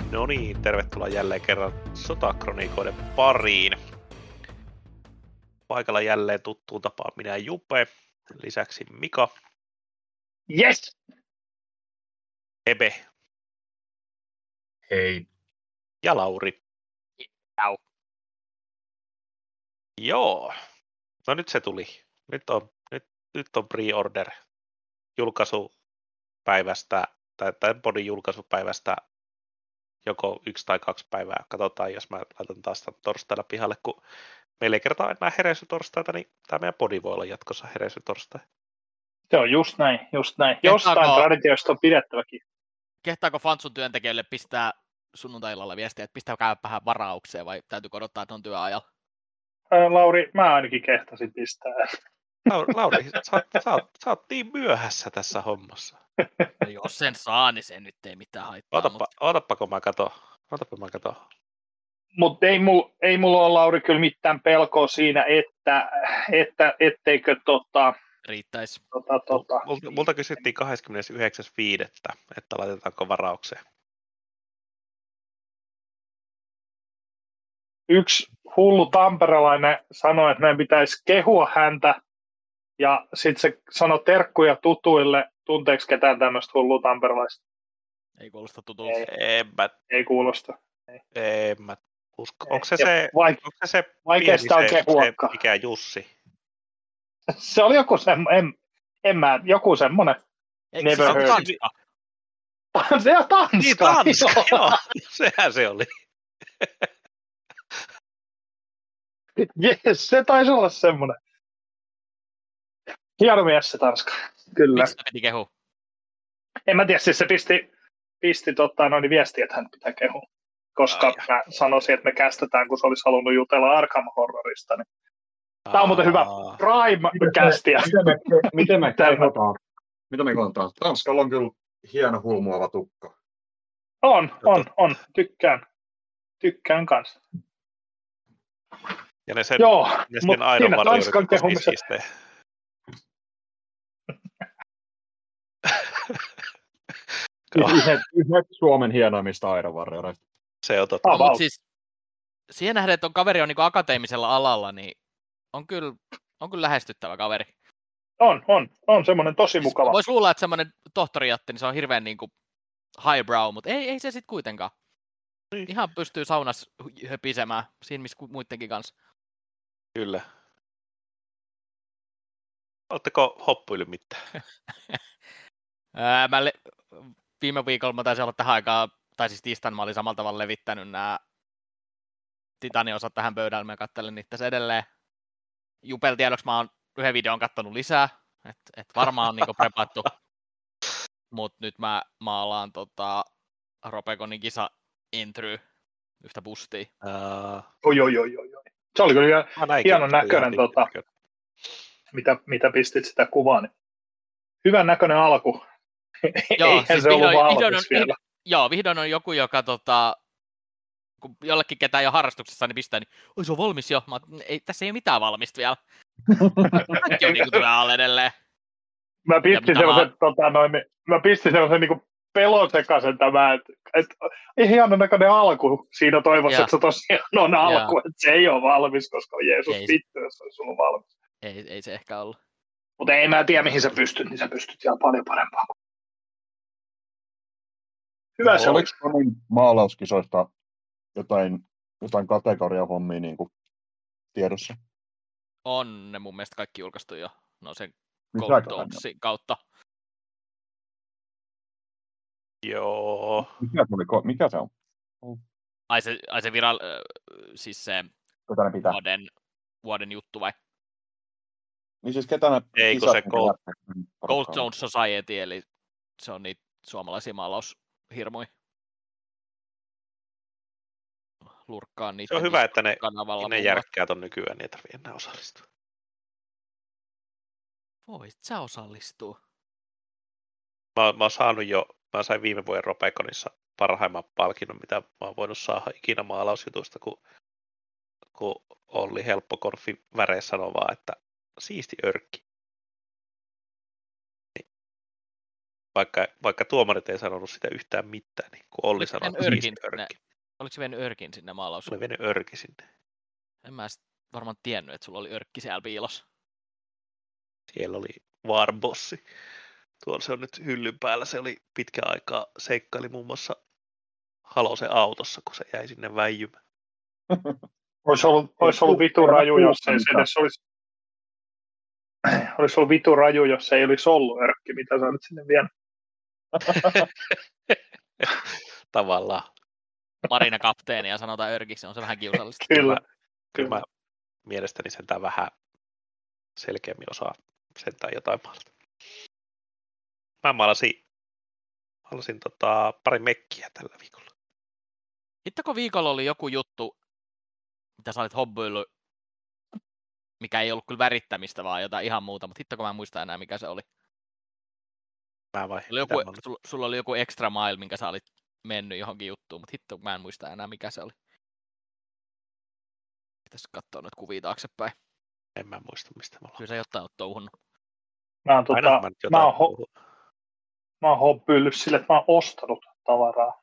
No niin, tervetuloa jälleen kerran Sotakronikoiden pariin. Paikalla jälleen tuttuun tapaan minä Jupe, lisäksi Mika. Yes! Ebe. Hei. Ja Lauri. Jau. Joo, no nyt se tuli. Nyt on pre-order julkaisupäivästä, tai podin julkaisupäivästä joko 1 tai 2 päivää. Katsotaan, jos mä laitan taas torstaina pihalle, kun meillä ei kertaa enää heräisytorstaita, niin tämä meidän podi voi olla jatkossa heräisytorstai. Se on just näin. Jostain traditiosta on pidettäväkin. Kehtaako Fantsun työntekijöille pistää sunnuntai-illalla viestiä, että pistäkää vähän varaukseen vai täytyykö odottaa, että on työajalla? Lauri, mä ainakin kehtasin pistää. Lauri, sä oot niin myöhässä tässä hommassa. No jos sen saa, niin se nyt ei mitään haittaa. Otappa, kun mä katon. Mutta ei mulla ole, Lauri, kyllä mitään pelkoa siinä, etteikö riittäisi. Multa kysyttiin 29.5., että laitetaanko varaukseen. Yksi hullu tamperelainen sanoi, että meidän pitäisi kehua häntä, ja sitten se sanoi terkkuja tutuille. Tunteeko ketään tämmöistä hullua tamperelaista? Ei kuulosta tutulta. Ei kuulosta. En mä usko. Onko se vaikeasta on kehuakaan. Mikä Jussi? Se oli joku joku semmonen. Never heard. Se on Tanska. Niin, Tanska, joo. Sehän se oli. Jes, se taisi olla semmonen. Hieno mies se Tanska. Kyllä. Miksi piti kehua? En mä tiedä, siis se pisti viestiä, että hän pitää kehua. Koska mä sanoisin, että me kästetään, kun se olisi halunnut jutella Arkham Horrorista. Niin. Tää on muuten hyvä Prime-kästiä. Miten me kehotaan? Mitä me kontaan? Tanskalla on kyllä hieno hulmuava tukka. On. Tykkään kanssa. Ja ne sen siinä Tanskan kehumiset. Yhdet Suomen hienoimmista aerovarjoista. Se on totta. Mutta siis siihen nähden, että kaveri on niinku akateemisella alalla, niin on kyllä lähestyttävä kaveri. On semmoinen tosi mukava. Voisi luulla, että semmoinen tohtorijatti, niin se on hirveän niinku highbrow, mutta ei se sitten kuitenkaan. Niin. Ihan pystyy saunassa höpisemään siinä, missä muidenkin kanssa. Kyllä. Oletteko hoppuillut mitään? Viime viikolla mä taisin olla tähän aikaan, tai siis tiistaina mä olin samalla tavalla levittänyt nämä Titaniosat tähän pöydälle, mä katselen niitä tässä edelleen. Jupel tiedoksi mä oon yhden videon kattonut lisää, että varmaan on niinku prepattu. Mut nyt mä maalaan Robeconin kisa Entry yhtä bustia. Oi. Se oli kyllä hienon näköinen, mitä pistit sitä kuvaa. Niin. Hyvän näköinen alku. Joo, eihän siis se ollut valmis vielä. Joo, vihdoin on joku, joka kun jollekin ketään jo harrastuksessa, niin pistää, niin oi se on valmis jo. Tässä ei ole mitään valmista vielä. Kaikki on niinku tulee alle edelleen. Mä pistin sellaisen niinku pelosekaisen tämä, että hienon näköinen alku. Siinä toivossa, että se tosiaan on alku, että se ei ole valmis, koska Jeesus vittu, jos se olisi ollut valmis. Ei se ehkä ollut. Mutta ei mä tiedä, mihin sä pystyt, niin sä pystyt vielä paljon parempaan. Hyvä se oli. Oliko maalauskisoista jotain kategoriahommia niin kuin tiedossa? On ne mun mielestä kaikki julkaistu jo. No sen Golddomesin kautta. Joo. Mikä se on? Ai se siis se vuoden juttu vai? Niin siis ketä ne ei, kun se Gold Zone Society, eli se on niitä suomalaisia maalaushirmoja. Lurkkaan niitä. Se on hyvä, että ne järkkäät on nykyään, niin ei tarvitse enää osallistua. Voit sä osallistua. Mä sain viime vuoden Robeconissa parhaimman palkinnon, mitä mä oon voinut saada ikinä maalausjutuista, kun Olli Helppokorfi väreissä sanoi vaan, että siisti örkki. vaikka tuomarit ei sanonut sitä yhtään mitään, niin kuin Olli sanoi, että siis örkki. Oliko se vienyt örkin sinne maalaus? Oli vienyt örkki sinne. En mä varmaan tiennyt, että sulla oli örkki siellä piilossa. Siellä oli VAR-bossi. Tuolla se on nyt hyllyn päällä. Se oli pitkä aikaa seikkaili muun muassa Halosen autossa, kun se jäi sinne väijymään. Olisi ollut vitu raju, jos ei se edes olisi. Olisi ollut vitu raju, jos ei olisi ollut örkki, mitä sä olet sinne vienyt. Tavallaan. Marina kapteeni ja sanotaan örkiksi, on se vähän kiusallista. Kyllä. Mä mielestäni sentään vähän selkeämmin osaa sentään jotain maalata. Mä maalasin pari mekkiä tällä viikolla. Hittako viikolla oli joku juttu, mitä sä olit hobbyillut, mikä ei ollut kyllä värittämistä, vaan jotain ihan muuta, mutta hittako mä en muista enää, mikä se oli. Sulla oli joku extra mile, minkä sä olit mennyt johonkin juttuun, mutta hitto mä en muista enää, mikä se oli. Pitäisi katsoa noita kuvia taaksepäin. En mä muista, mistä mä ollaan. Kyllä sä jotain oot touhunnut. Mä oon hobbyillyt sille, että mä oon ostanut tavaraa.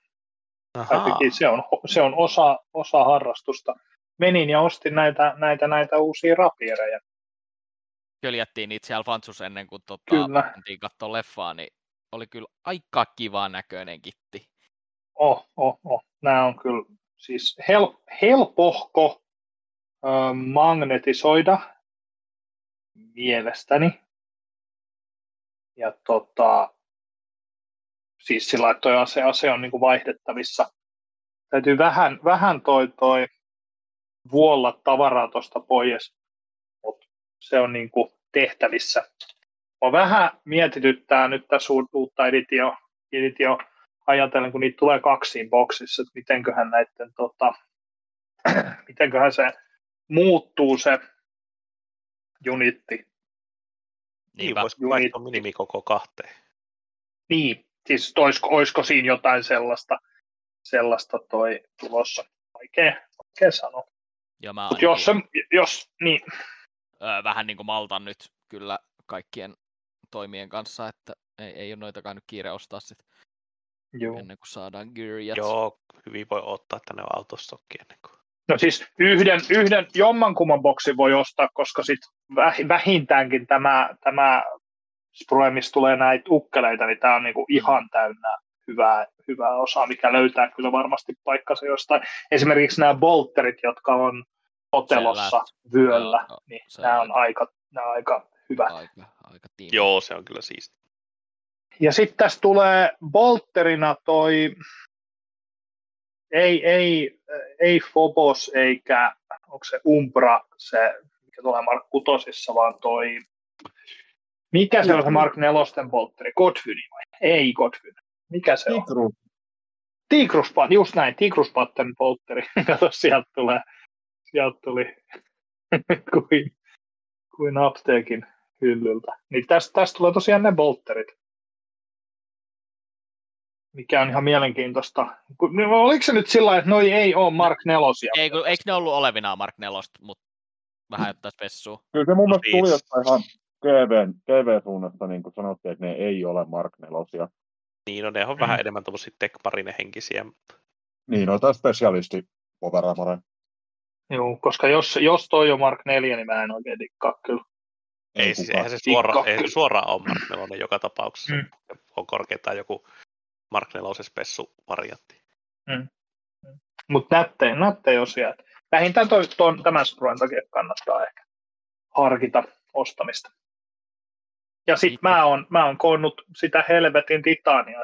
Se on osa harrastusta. Menin ja ostin näitä uusia rapiereja. Köljättiin niitä siellä Fantsus ennen kuin mentiin katsoa leffaa, niin oli kyllä aika kiva näköinen kitti. Nämä on kyllä siis helpohko magnetisoida mielestäni. Ja siis sillä että toi ase on niinku vaihdettavissa. Täytyy vähän toi vuolla tavaraa tuosta pois, mutta se on niinku tehtävissä. Mä vähän mietityttää nyt tässä uutta editio ajatellen, kun niitä tulee 2 boksissa, että mitenköhän se muuttuu se unitti. Niin, voisiko vaihtaa minimikoko 2? Niin, siis olisiko siinä jotain sellaista tulossa. Vaikea sanoa. Niin. Vähän niin kuin maltan nyt kyllä kaikkien toimien kanssa, että ei ole noitakaan nyt kiire ostaa sit ennen kuin saadaan gearijat. Joo, hyvin voi ottaa, että ne on autostokki ennen kuin. No siis yhden jommankumman boksin voi ostaa, koska sitten vähintäänkin tämä sprue, missä tulee näitä ukkeleita, niin tämä on niinku ihan täynnä hyvää osaa, mikä löytää kyllä varmasti paikkansa jostain. Esimerkiksi nämä bolterit, jotka on Otelossa vyöllä, niin nämä on aika hyvät. Aika tiimi. Joo, se on kyllä siisti. Ja sitten tässä tulee bolterina toi ei Phobos eikä onko se Umbra, se mikä tulee Mark 6, vaan toi mikä se on se Mark 4 boltteri? Godfyni vai? Ei Godfyni. Mikä se on? Tigruspat, just näin, Tigruspatten boltteri. Kato, sieltä tuli kuin apteekin hyllyltä. Niin tästä tulee tosiaan ne boltterit. Mikä on ihan mielenkiintoista. Oliko se nyt sillä lailla, että noi ei ole Mark 4? Eikö ne ollut olevinaan Mark 4, mutta vähän jotain spessua? Kyllä se mun mielestä tuli jostain ihan TV-suunnasta, niin kuin sanottiin, että ne ei ole Mark 4. Niin, no ne on vähän enemmän tuollaisia tech-parine henkisiä. Niin, no tämä spesialisti Poveramore. Joo, koska jos toi on Mark 4, niin mä en oikein dikkaa kyllä. Ei siis, eihän se suoraan ole Mark 4 joka tapauksessa. On korkeintaan joku Mark 4 spessu-variantti. Mutta nättejä osia. Vähintään tämän spruen takia kannattaa ehkä harkita ostamista. Ja sitten mä oon koonnut sitä helvetin titania.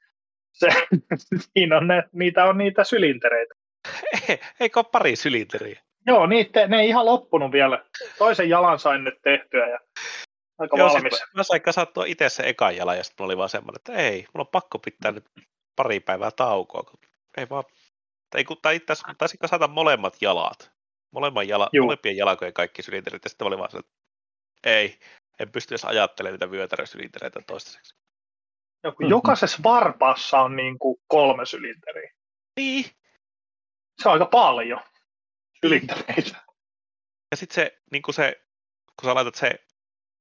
Siinä on niitä on niitä sylintereitä. Eikö ole pari sylinteriä? Joo, ne ei ihan loppunut vielä. Toisen jalan sain nyt tehtyä ja aika valmis. Mä sain kasattua itse sen ekan jalan ja sitten oli vaan semmoinen, että ei, mulla on pakko pitää nyt pari päivää taukoa. Ei vaan, tai itse asiassa taisin kasata molemmat jalat. Molempien jalkojen kaikki sylinterit ja sitten oli vaan se, että ei, en pysty edes ajattelemaan niitä vyötärösylintereitä toistaiseksi. Jokaisessa varpaassa on niin kuin 3 sylinteriä. Niin. Se on aika paljon sylintereitä. Ja sitten se, niin kuin se, kun sä laitat se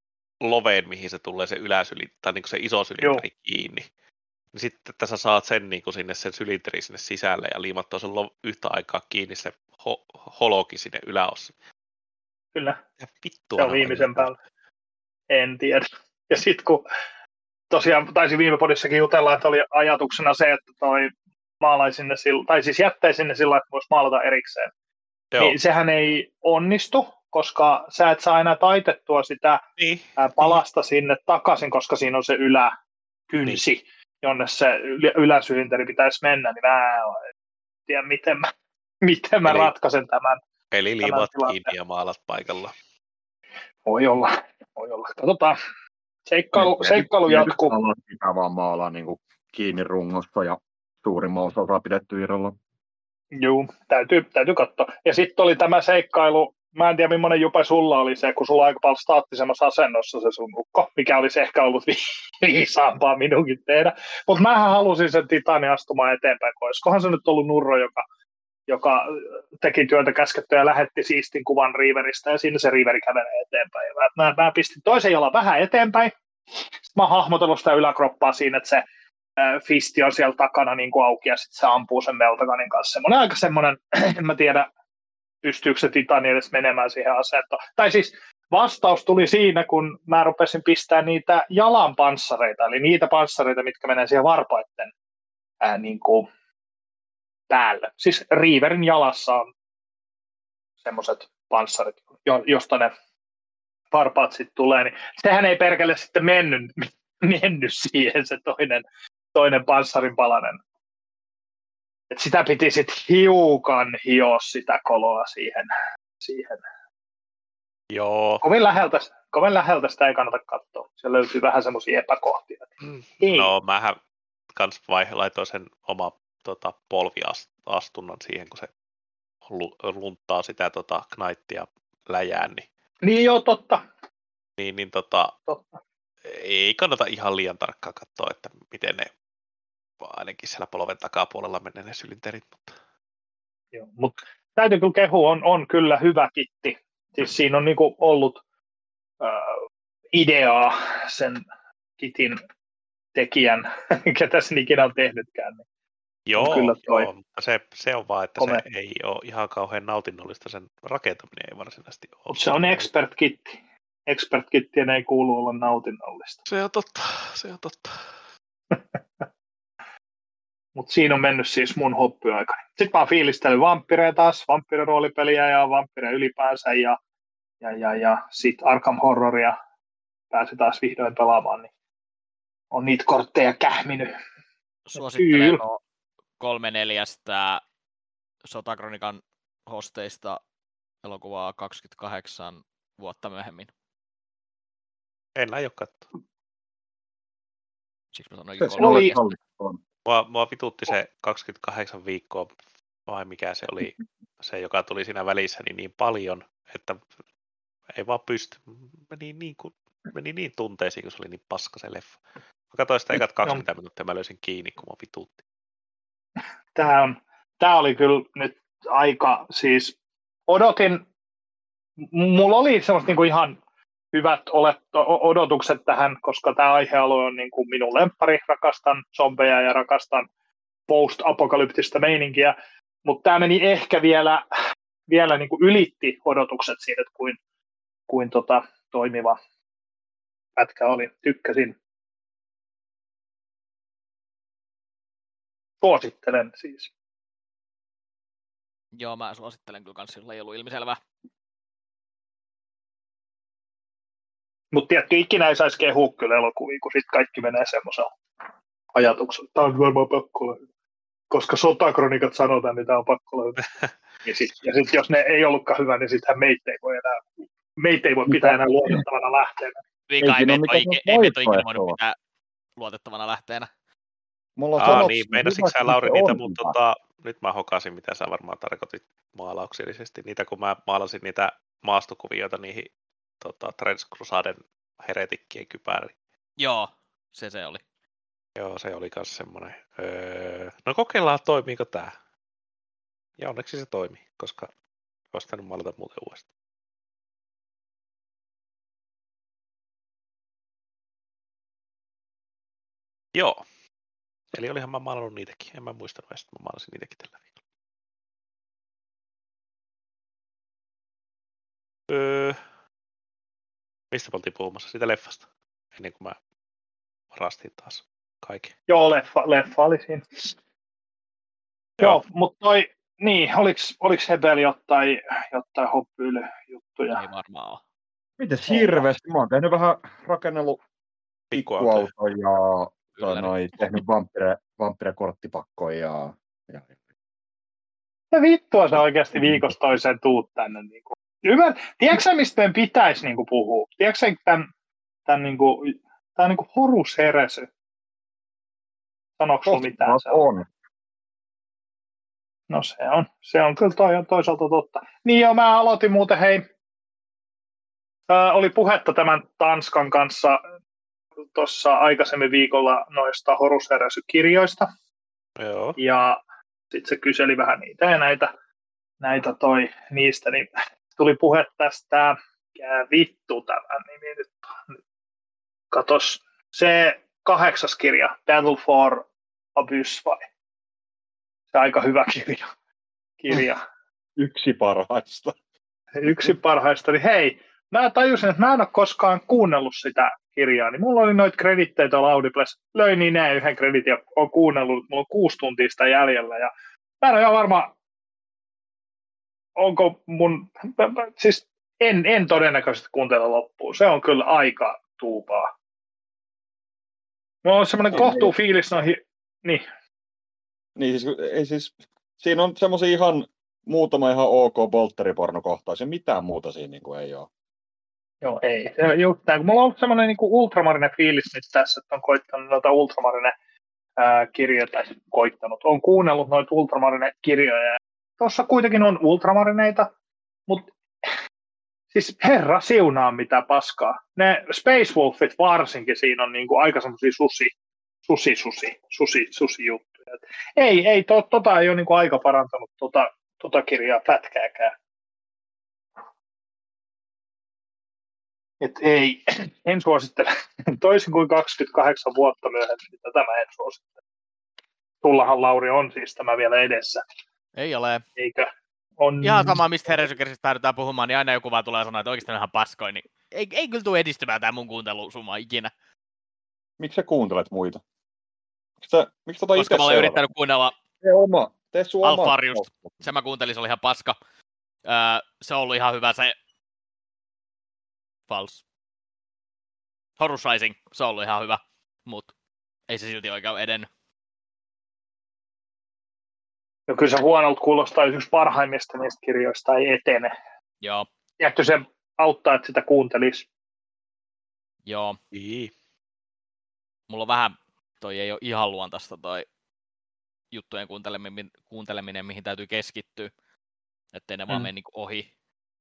loveen, mihin se tulee se tai niin se iso sylinteri kiinni. Niin sitten tässä saat sen niin sinne sen sylinterin sinne sisälle ja liimattua sen yhtä aikaa kiinni se holoki sinne yläossa. Kyllä. Ja vittua. Se on viimeisen päällä. En tiedä. Ja sitten kun tosiaan taisin viime podissakin jutella, että oli ajatuksena se, että toi maalaisi sinne tai siis jättäisi sinne sillä, että voisi maalata erikseen. Joo. Niin sehän ei onnistu, koska sä et saa enää taitettua sitä palasta sinne takaisin, koska siinä on se yläkynsi, jonne se yläsylinteri pitäisi mennä, niin mä en tiedä, miten mä ratkaisen tämän. Eli liimat kiinni ja maalat paikalla. Voi olla. Katsotaan. Seikkailu jatkuu. Pitää vaan maalaa niin kuin kiinni rungosta ja suurimman osa saa pidetty irralla. Joo, täytyy katsoa. Ja sitten oli tämä seikkailu, mä en tiedä millainen jupe sulla oli se, kun sulla on aika paljon staattisemmassa asennossa se sun ukko, mikä olisi ehkä ollut viisaampaa minunkin tehdä. Mutta mähän halusin sen Titanin astumaan eteenpäin, olisikohan se nyt ollut Nurro, joka teki työtä käskettyä ja lähetti siistin kuvan Riveristä, ja siinä se Riveri kävelee eteenpäin. Ja mä pistin toisen jalan vähän eteenpäin, sitten mä oon hahmotellut sitä yläkroppaa siinä, että se fisti on siellä takana niin kuin auki, ja sitten se ampuu sen Meltaganin kanssa. Semmoinen, en mä tiedä, pystyykö se Titani edes menemään siihen asentoon. Tai siis vastaus tuli siinä, kun mä rupesin pistämään niitä jalan panssareita, eli niitä panssareita, mitkä menee siihen varpaitten niin kuin päälle. Siis Riverin jalassa on semmoiset panssarit, josta ne varpaat sitten tulee, niin sehän ei perkele sitten mennyt siihen se toinen panssarin palanen. Et sitä piti sitten hiukan hioa sitä koloa siihen. Joo. Kovin läheltä sitä ei kannata katsoa. Se löytyy vähän semmoisia epäkohtia. No mähän kans laitoin sen oma polviastunnan siihen, kun se lunttaa sitä knaittia läjään. Niin joo, totta. Totta. Ei kannata ihan liian tarkkaan katsoa, että miten ne ainakin siellä polven takapuolella menee ne sylinterit. Joo, mutta täytyy kyllä kehua, on kyllä hyvä kitti. Siis siinä on niinku ollut ideaa sen kitin tekijän, ketä sen ikinä on tehnytkään. Niin joo, mutta se on vaan, että se ei ole ihan kauhean nautinnollista, sen rakentaminen ei varsinaisesti ole. Mutta se on expert-kitti. Expert-kittien ei kuulu olla nautinnollista. Se on totta. Mutta siinä on mennyt siis mun hoppyaika. Sitten mä oon fiilistellyt vamppireja taas, vampyriroolipeliä ja vamppireja ylipäänsä ja sitten Arkham Horroria pääsi taas vihdoin pelaamaan, niin on niitä kortteja kähminyt. Suositteleeko 3/4 Sotakronikan hosteista elokuvaa 28 vuotta myöhemmin? En aio katsoa. Siksi mä sanoinkin 3/4. Mua vitutti se 28 viikkoa, vai mikä se oli, se joka tuli siinä välissä niin paljon, että ei vaan pysty. Meni niin tunteisiin, kun se oli niin paska se leffa. Mä katsoin sitä ekat 20 minuuttia, mä löysin kiinni, kun mua vitutti. Tää oli kyllä nyt aika, siis mulla oli semmoista niinku ihan hyvät odotukset tähän, koska tämä aihealue on niin kuin minun lemppari, rakastan zombeja ja rakastan post-apokalyptista meininkiä, mutta tämä meni ehkä vielä niin kuin ylitti odotukset siitä, että kuin toimiva pätkä oli. Tykkäsin. Suosittelen siis. Joo, mä suosittelen kyllä kanssa, sillä ei ollut ilmiselvää. Mutta tiedätkö, ikinä ei saisi kehua kyllä elokuvia, kun sitten kaikki menee semmoisella ajatuksella. Tämä on varmaan pakko olla hyvä. Koska sotakronikat sanotaan, niin tämä on pakko olla hyvä. Ja sitten jos ne ei ollutkaan hyvä, niin sittenhän meitä ei voi pitää enää luotettavana lähteenä. Ei meitä ole ikinä voinut pitää luotettavana lähteenä. Niin, meinasitko sä Lauri niitä, mutta nyt mä hokasin, mitä sä varmaan tarkoitit maalauksellisesti. Niitä, kun mä maalasin niitä maastokuvioita niihin Transcrusaden heretikkien kypäriin. Joo, se oli. Joo, se oli myös semmoinen. No kokeillaan, toimiiko tää. Ja onneksi se toimii, koska olisi pitänyt maalata muuten uudestaan. Joo. Eli olihan mä maalannut niitäkin. En mä muistanut edes, että mä maalasin niitäkin tällä viikolla. Mistä me oltiin puhumassa? Siitä leffasta. Ennen kuin mä varastin taas kaiken. Joo, leffa oli siinä. Joo, mutta niin, oliks Hebel jotain hoppyylyjuttuja? Ei varmaan ole. Mites hirveästi? Mä oon tehnyt vähän rakennellut Pikkuautoja. pikkuautoja ja tehnyt vampire-korttipakkoja ja... Ja vittua sä oikeasti viikosta toiseen tuut tänne. Niinku. Tiedätkö sä, mistä meidän pitäisi niinku puhua? Tiedätkö sä, tämän niinku, tää on niinku Horus Heresy? Sanoiko sulla mitään? On. No se on kyllä toisaalta totta. Niin joo, mä aloitin muuten, hei, oli puhetta tämän Tanskan kanssa tuossa aikaisemmin viikolla noista Horus Heresy-kirjoista. Joo. Ja sitten se kyseli vähän niitä ja niistä, niin tuli puhe tästä, vittu tämän nimi nyt. Katos, se 8. kirja, Battle for Abyss vai? Se aika hyvä kirja. Yksi parhaista. Yksi parhaista, niin hei, mä tajusin, että mä en ole koskaan kuunnellut sitä kirjaa, niin mulla oli noita kreditteitä Audibles, löin niin näin yhden kreditin ja olen kuunnellut, mulla on 6 tuntia sitä jäljellä ja mä en ole ihan varma, onko siis en todennäköisesti kuuntele loppuun, se on kyllä aika tuupaa. Mulla on semmoinen kohtuu fiilis noihin, niin. Niin siis, siinä on semmosia muutama ihan ok bolteripornokohtaisia, mitään muuta siinä niin kuin ei ole. Joo, ei. Just näin, kun mulla on ollut semmoinen niin ultramarine fiilis nyt tässä, että on koittanut noita ultramarine-kirjoja, tai koittanut. On kuunnellut noita ultramarine-kirjoja. Tuossa kuitenkin on ultramarineita, mutta siis herra siunaa mitä paskaa. Ne Space Wolfit varsinkin siinä on niin kuin aika semmoisia susi-juttuja. Ei ei ole niin kuin aika parantanut tota kirjaa pätkääkään. Et ei, en suosittele. Toisin kuin 28 vuotta myöhemmin, niin tätä mä en suosittele. Sullahan, Lauri, on siis tämä vielä edessä. Ei ole. Eikö? On... Ihan sama, mistä Heresykirjasta päädytään puhumaan, niin aina joku vaan tulee sanoa, että oikeasti on ihan paskoin. Niin ei kyllä tule edistymään tämä mun kuuntelusumma ikinä. Miksi sä kuuntelet muita? Miksi Koska mä olen yrittänyt kuunnella Tee sun oma. Alfariust. Se mä kuuntelin, se oli ihan paska. Se on ollut ihan hyvä se False. Horus Rising, se on ollut ihan hyvä, mutta ei se silti oikein edennyt. No kyllä se huonolta kuulostaa, yksi parhaimmista niistä kirjoista ei etene. Joo. Tiedätkö se auttaa, että sitä kuuntelisi? Joo. Ii. Mulla on vähän, toi ei ole ihan luontaista toi juttujen kuunteleminen, mihin täytyy keskittyä, ettei ne vaan mene niin ohi.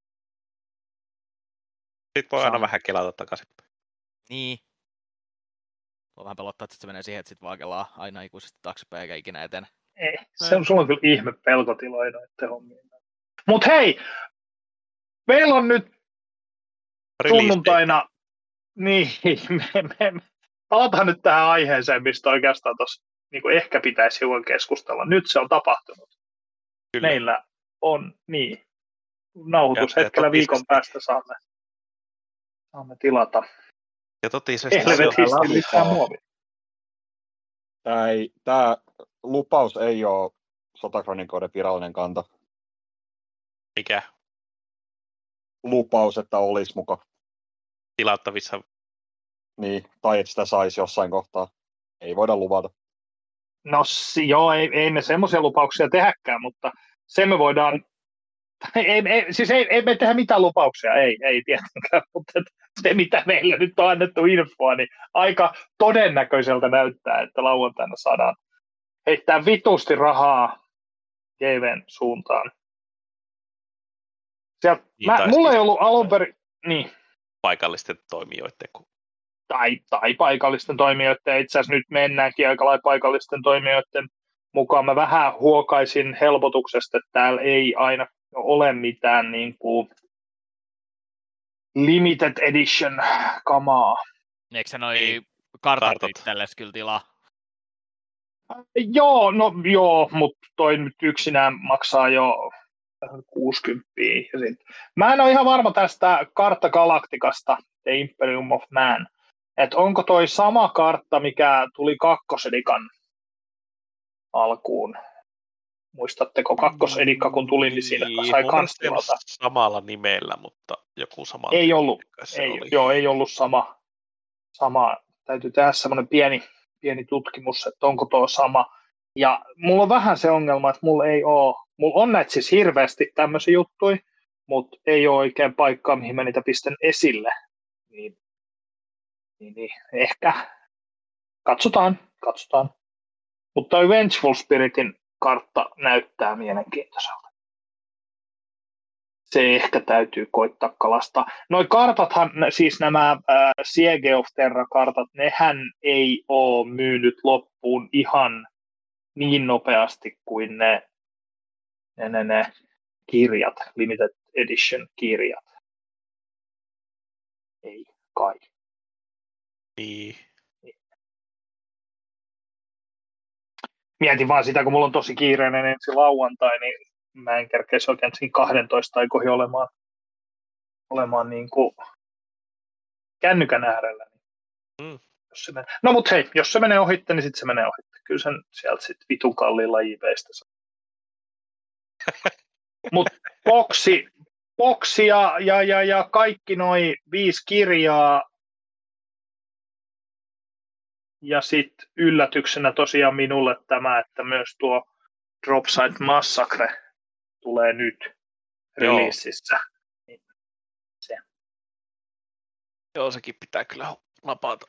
Sitten voi aina vähän kelata takaisinpäin. Niin. Voi vähän pelottaa, että se menee siihen, että sit vaan kelaa aina ikuisesti taaksepäin eikä ikinä etene. Ei, sulla on kyllä ihme pelkotiloja noiden hommiin. Mut hei, meillä on nyt sunnuntaina, niin, me palataan nyt tähän aiheeseen, mistä oikeastaan tuossa niin ehkä pitäisi hiukan keskustella. Nyt se on tapahtunut. Kyllä. Meillä on, niin, nauhoitushetkellä viikon päästä saamme tilata. Ja totisesti Tämä lupaus ei ole Sotakronikoiden virallinen kanta. Mikä? Lupaus, että olisi muka. Tilattavissa. Niin, tai että sitä saisi jossain kohtaa. Ei voida luvata. No joo, ei me semmoisia lupauksia tehäkään, mutta se me voidaan... Ei me tehdä mitään lupauksia, ei tietenkään, mutta se mitä meillä nyt on annettu infoa, niin aika todennäköiseltä näyttää, että lauantaina saadaan heittää vitusti rahaa GV:n suuntaan. Mulla ei ollut alun perin... Niin. Paikallisten toimijoiden. Tai paikallisten toimijoiden. Itse asiassa nyt mennäänkin aika lailla paikallisten toimijoiden mukaan. Mä vähän huokaisin helpotuksesta, että täällä ei aina ole mitään niin kuin limited edition kamaa. Eikö se noi kartat itsellesi kyllä tilaa? Joo, mutta toi nyt yksinään maksaa jo 60. Ja mä en ole ihan varma tästä Kartta Galacticasta, The Imperium of Man, että onko toi sama kartta, mikä tuli kakkosedikan alkuun. Muistatteko kakkosedikka, kun tuli, niin siinä sai kans tilata. Samalla nimellä, mutta joku sama. Ei ollut, ei ollut sama. Täytyy tehdä semmoinen pieni tutkimus, että onko tuo sama. Ja mulla on vähän se ongelma, että mulla ei ole, mulla on näitä siis hirveästi tämmöisiä juttuja, mutta ei ole oikein paikkaa, mihin mä niitä pistän esille. Niin ehkä katsotaan. Mutta toi Vengeful Spiritin kartta näyttää mielenkiintoiselta. Se ehkä täytyy koittaa kalastaa. Noi kartathan, siis nämä Siege of Terra-kartat, nehän ei ole myynyt loppuun ihan niin nopeasti kuin ne kirjat, limited edition kirjat. Ei kai. Niin. Mietin vaan sitä, kun mulla on tosi kiireinen ensi lauantai, niin mä en kerkeisi oikein siinä 12 aikoihin olemaan niin kuin kännykän äärellä. Jos se menee. No mut hei, jos se menee ohitte, niin sitten se menee ohitte. Kyllä sen sieltä sitten vitun kalliilla eBaystä saa. Mut boksi ja kaikki noi 5 kirjaa. Ja sitten yllätyksenä tosiaan minulle tämä, että myös tuo Dropside Massacre tulee nyt releasissä. Se. Joo, sekin pitää kyllä napata.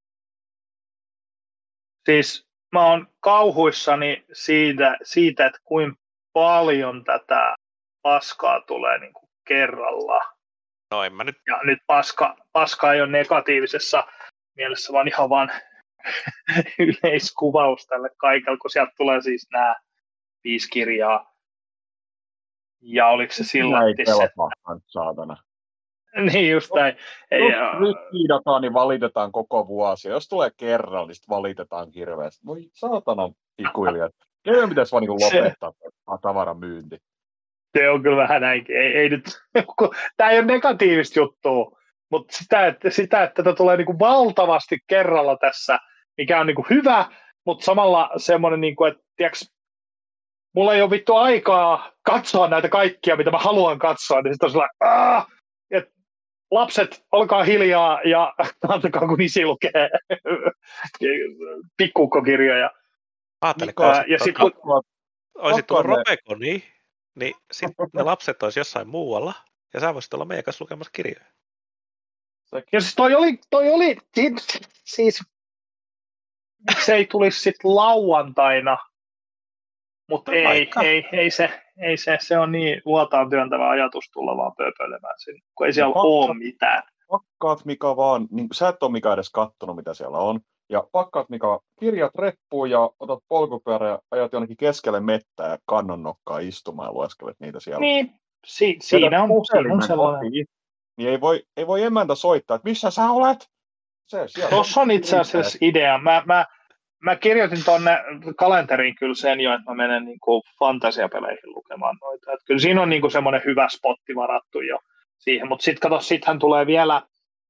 Siis mä oon kauhuissani siitä, että kuinka paljon tätä paskaa tulee niin kuin kerralla. No en mä nyt. Ja nyt paska ei ole negatiivisessa mielessä, vaan ihan vaan yleiskuvaus tälle kaikelle, kun sieltä tulee siis nämä 5 kirjaa. Ja oliko se sillattis? Saatana. Niin just näin. Nyt kiidataan, niin valitetaan koko vuosi. Jos tulee kerran, niin sitten valitetaan kirveästi. Voi saatana pikkuilijat. Meidän pitäisi vaan niin lopettaa tavaran myynti. Se on kyllä vähän näinkin. Ei nyt, tämä ei ole negatiivista juttua, mutta sitä, että tätä tulee niin kuin valtavasti kerralla tässä, mikä on niin kuin hyvä, mutta samalla semmoinen, niin kuin, että tiiäks, mulla ei ole vittu aikaa katsoa näitä kaikkia, mitä mä haluan katsoa, niin sitten on sellainen, että lapset, olkaa hiljaa ja antakaa kun isi lukee pikkuukkokirjoja. Ajatteliko, olisit tullut Robeconiin, niin sitten ne lapset olisi jossain muualla, ja sä voisit olla meidän kanssa lukemassa kirjoja. Ja siis toi oli siis se ei tulisi sitten lauantaina, mutta ei se on niin luotaan työntävä ajatus tulla vaan pöpöilemään sinne, kun ei siellä ole mitään. Pakkaat Mika vaan, niin sä et ole Mika edes kattonut mitä siellä on, ja pakkaat Mika kirjat reppuun ja otat polkupyörän ja ajat jonnekin keskelle mettää ja kannonnokkaa istumaan ja lueskelet niitä siellä. Niin, siinä on sellainen. Kotiin, niin ei voi emäntä soittaa, että missä sä olet? Tuossa on itse asiassa idea. Mä kirjoitin tuonne kalenteriin kyllä sen jo, että mä menen niinku fantasiapeleihin lukemaan noita. Et kyllä siinä on niinku semmoinen hyvä spotti varattu jo siihen, mutta sittenhän tulee vielä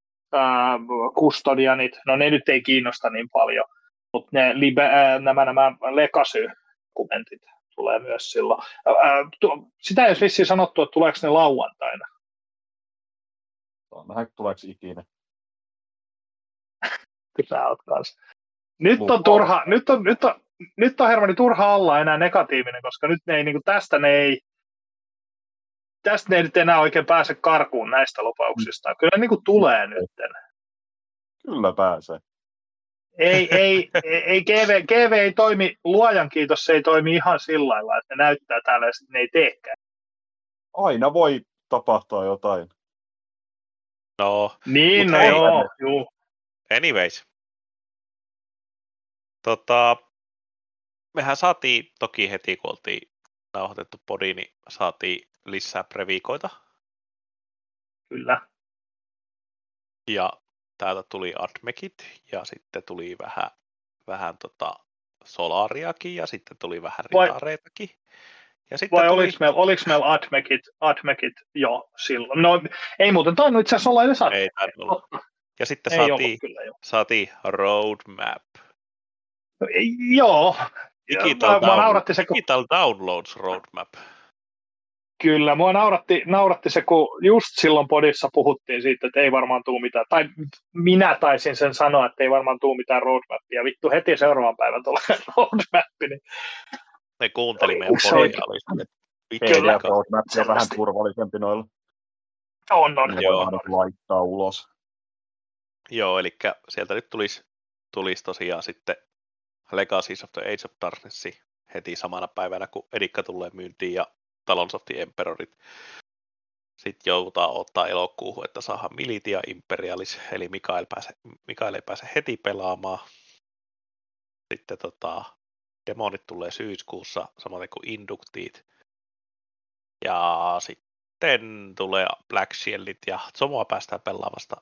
Custodianit, no ne nyt ei kiinnosta niin paljon, mutta nämä Legacy-dokumentit tulee myös silloin. Sitä ei olisi vissiin sanottu, että tuleeko ne lauantaina. Tuleeko ikinä? Kyllä olet kanssa. Nyt on Hermanni turha olla enää negatiivinen, koska nyt tästä ne ei nyt enää oikein pääse karkuun näistä lupauksista. Kyllä ne tulee nyt. Kyllä pääsee. Ei GV ei toimi, luojan kiitos, se ei toimi ihan sillä lailla, että ne näyttää täällä ja sitten ne ei teekään. Aina voi tapahtua jotain. No. Niin, no joo. Anyways. Mehän saatiin toki heti, kun oltiin nauhoitettu podi, niin saatiin lisää previikoita. Kyllä. Ja täältä tuli Admekit ja sitten tuli vähän Solariakin ja sitten tuli vähän ritareitakin. Ja sitten vai oliko meillä Admekit jo silloin? No ei muuten tainnut itse asiassa olla edes Admekit. Ei tainnut olla. Ja sitten saatiin roadmap. Joo. Digital Downloads roadmap. Kyllä, mua nauratti se, kun just silloin podissa puhuttiin siitä, että ei varmaan tule mitään, tai minä taisin sen sanoa, että ei varmaan tule mitään roadmapia, vittu heti seuraavan päivän tulee roadmappi. Niin... Ne kuunteli meidän podia, oli roadmap on vähän turvallisempi noilla. On. Ne voi laittaa ulos. Joo, eli sieltä nyt tulisi tosiaan sitten Legacies of the Age of Darkness heti samana päivänä, kun Edikka tulee myyntiin ja Talons of the Emperorit. Sitten joudutaan ottaa elokuuhun, että saadaan Militia Imperialis, eli Mikael ei pääse heti pelaamaan. Sitten demonit tulee syyskuussa, samoin kuin Inductit. Ja sitten tulee Black Shieldit ja Zomoa päästään pelaamasta.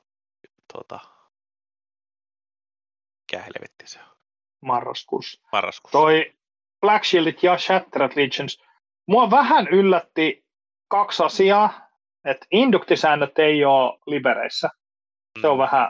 Mikä helvetti se on? Marraskuussa. Toi Black Shieldit ja Shattered Legions. Mua vähän yllätti 2 asiaa, että induktisäännöt ei ole libereissä. Se on vähän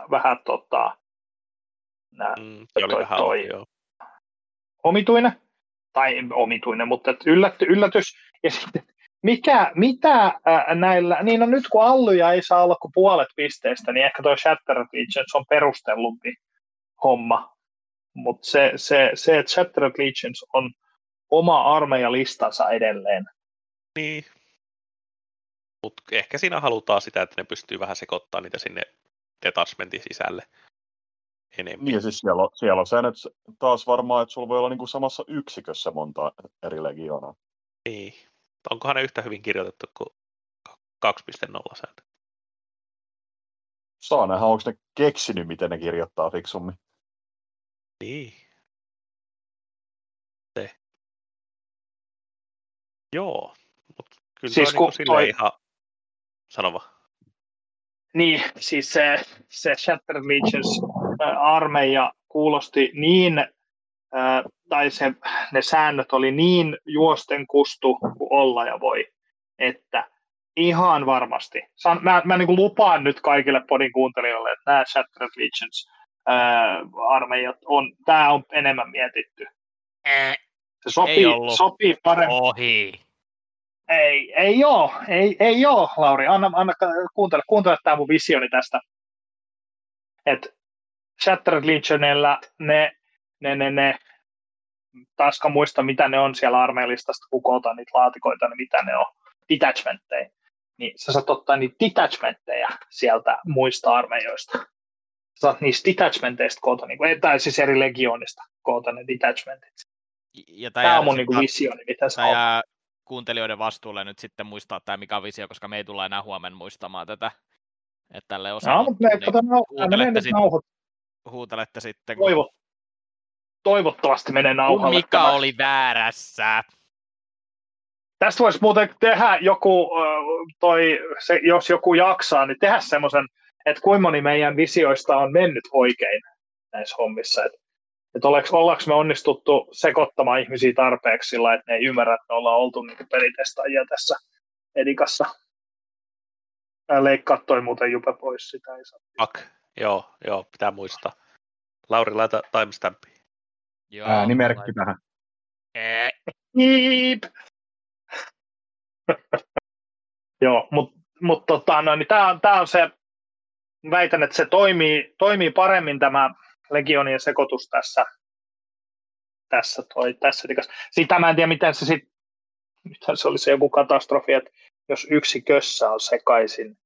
omituinen, mutta yllätys. Ja sitten mitä näillä, niin on nyt kun alluja ei saa olla kuin puolet pisteistä, niin ehkä tuo Shattered Legions on perustellumpi homma. Mutta se, että Shattered Legions on oma armeijalistansa edelleen. Niin. Mutta ehkä siinä halutaan sitä, että ne pystyy vähän sekoittamaan niitä sinne detachmentin sisälle enemmän. Niin ja siis siellä on säännöt taas varmaan, että sulla voi olla niinku samassa yksikössä monta eri legioonaa. Niin. Onkohan ne yhtä hyvin kirjoitettu kuin 2.0 sääntö? Saa nähdä, onko ne keksinyt, miten ne kirjoittaa fiksummin. Niin. Se. Joo, mutta kyllä siis se on niin ihan sanova. Niin, siis se Shattered Legions armeija kuulosti niin, tai ne säännöt oli niin juosten kustu kuin olla ja voi, että ihan varmasti. Mä niin kuin lupaan nyt kaikille podin kuuntelijoille, että nämä Shattered Legions armeijat tää on enemmän mietitty. Se sopii paremmin. Ohi. Ei oo, Lauri. Anna kuuntele tämä mun visioni tästä. Et Shattered Legionilla ne taaskaan muista, mitä ne on siellä armeilistasta, kun kootaan niitä laatikoita, niin mitä ne on, detachmentteja. Niin sä saat ottaa niitä detachmentteja sieltä muista armeijoista. Sä saat niistä detachmenteista koota, tai siis eri legionista koota ne detachmentit. Tämä on mun visioni, mitä se on. Kuuntelijoiden vastuulle nyt sitten muistaa tämä mikä on visio, koska me ei tulla enää huomenna muistamaan tätä. Että tälle osaan huutelette sitten. Toivottavasti menee nauhalle. Mika oli väärässä. Tästä voisi muuten tehdä joku, jos joku jaksaa, niin tehdä semmoisen, että kuinka moni meidän visioista on mennyt oikein näissä hommissa. Että ollaanko me onnistuttu sekoittamaan ihmisiä tarpeeksi sillä, että ne ei ymmärrä, että me ollaan oltu niin pelitestaajia tässä Edikassa. Leikkaa toi muuten Jupe pois, sitä ei saa. Joo, pitää muistaa. Lauri, laita timestampi. Äänimerkki tähän. Niip. Joo, mutta niin tää on se, väitän, että se toimii paremmin tämä legionien sekoitus tässä Edikassa. Sitä mä en tiedä, miten se sitten, nythän se oli se joku katastrofi, että jos yksi kössä on sekaisin,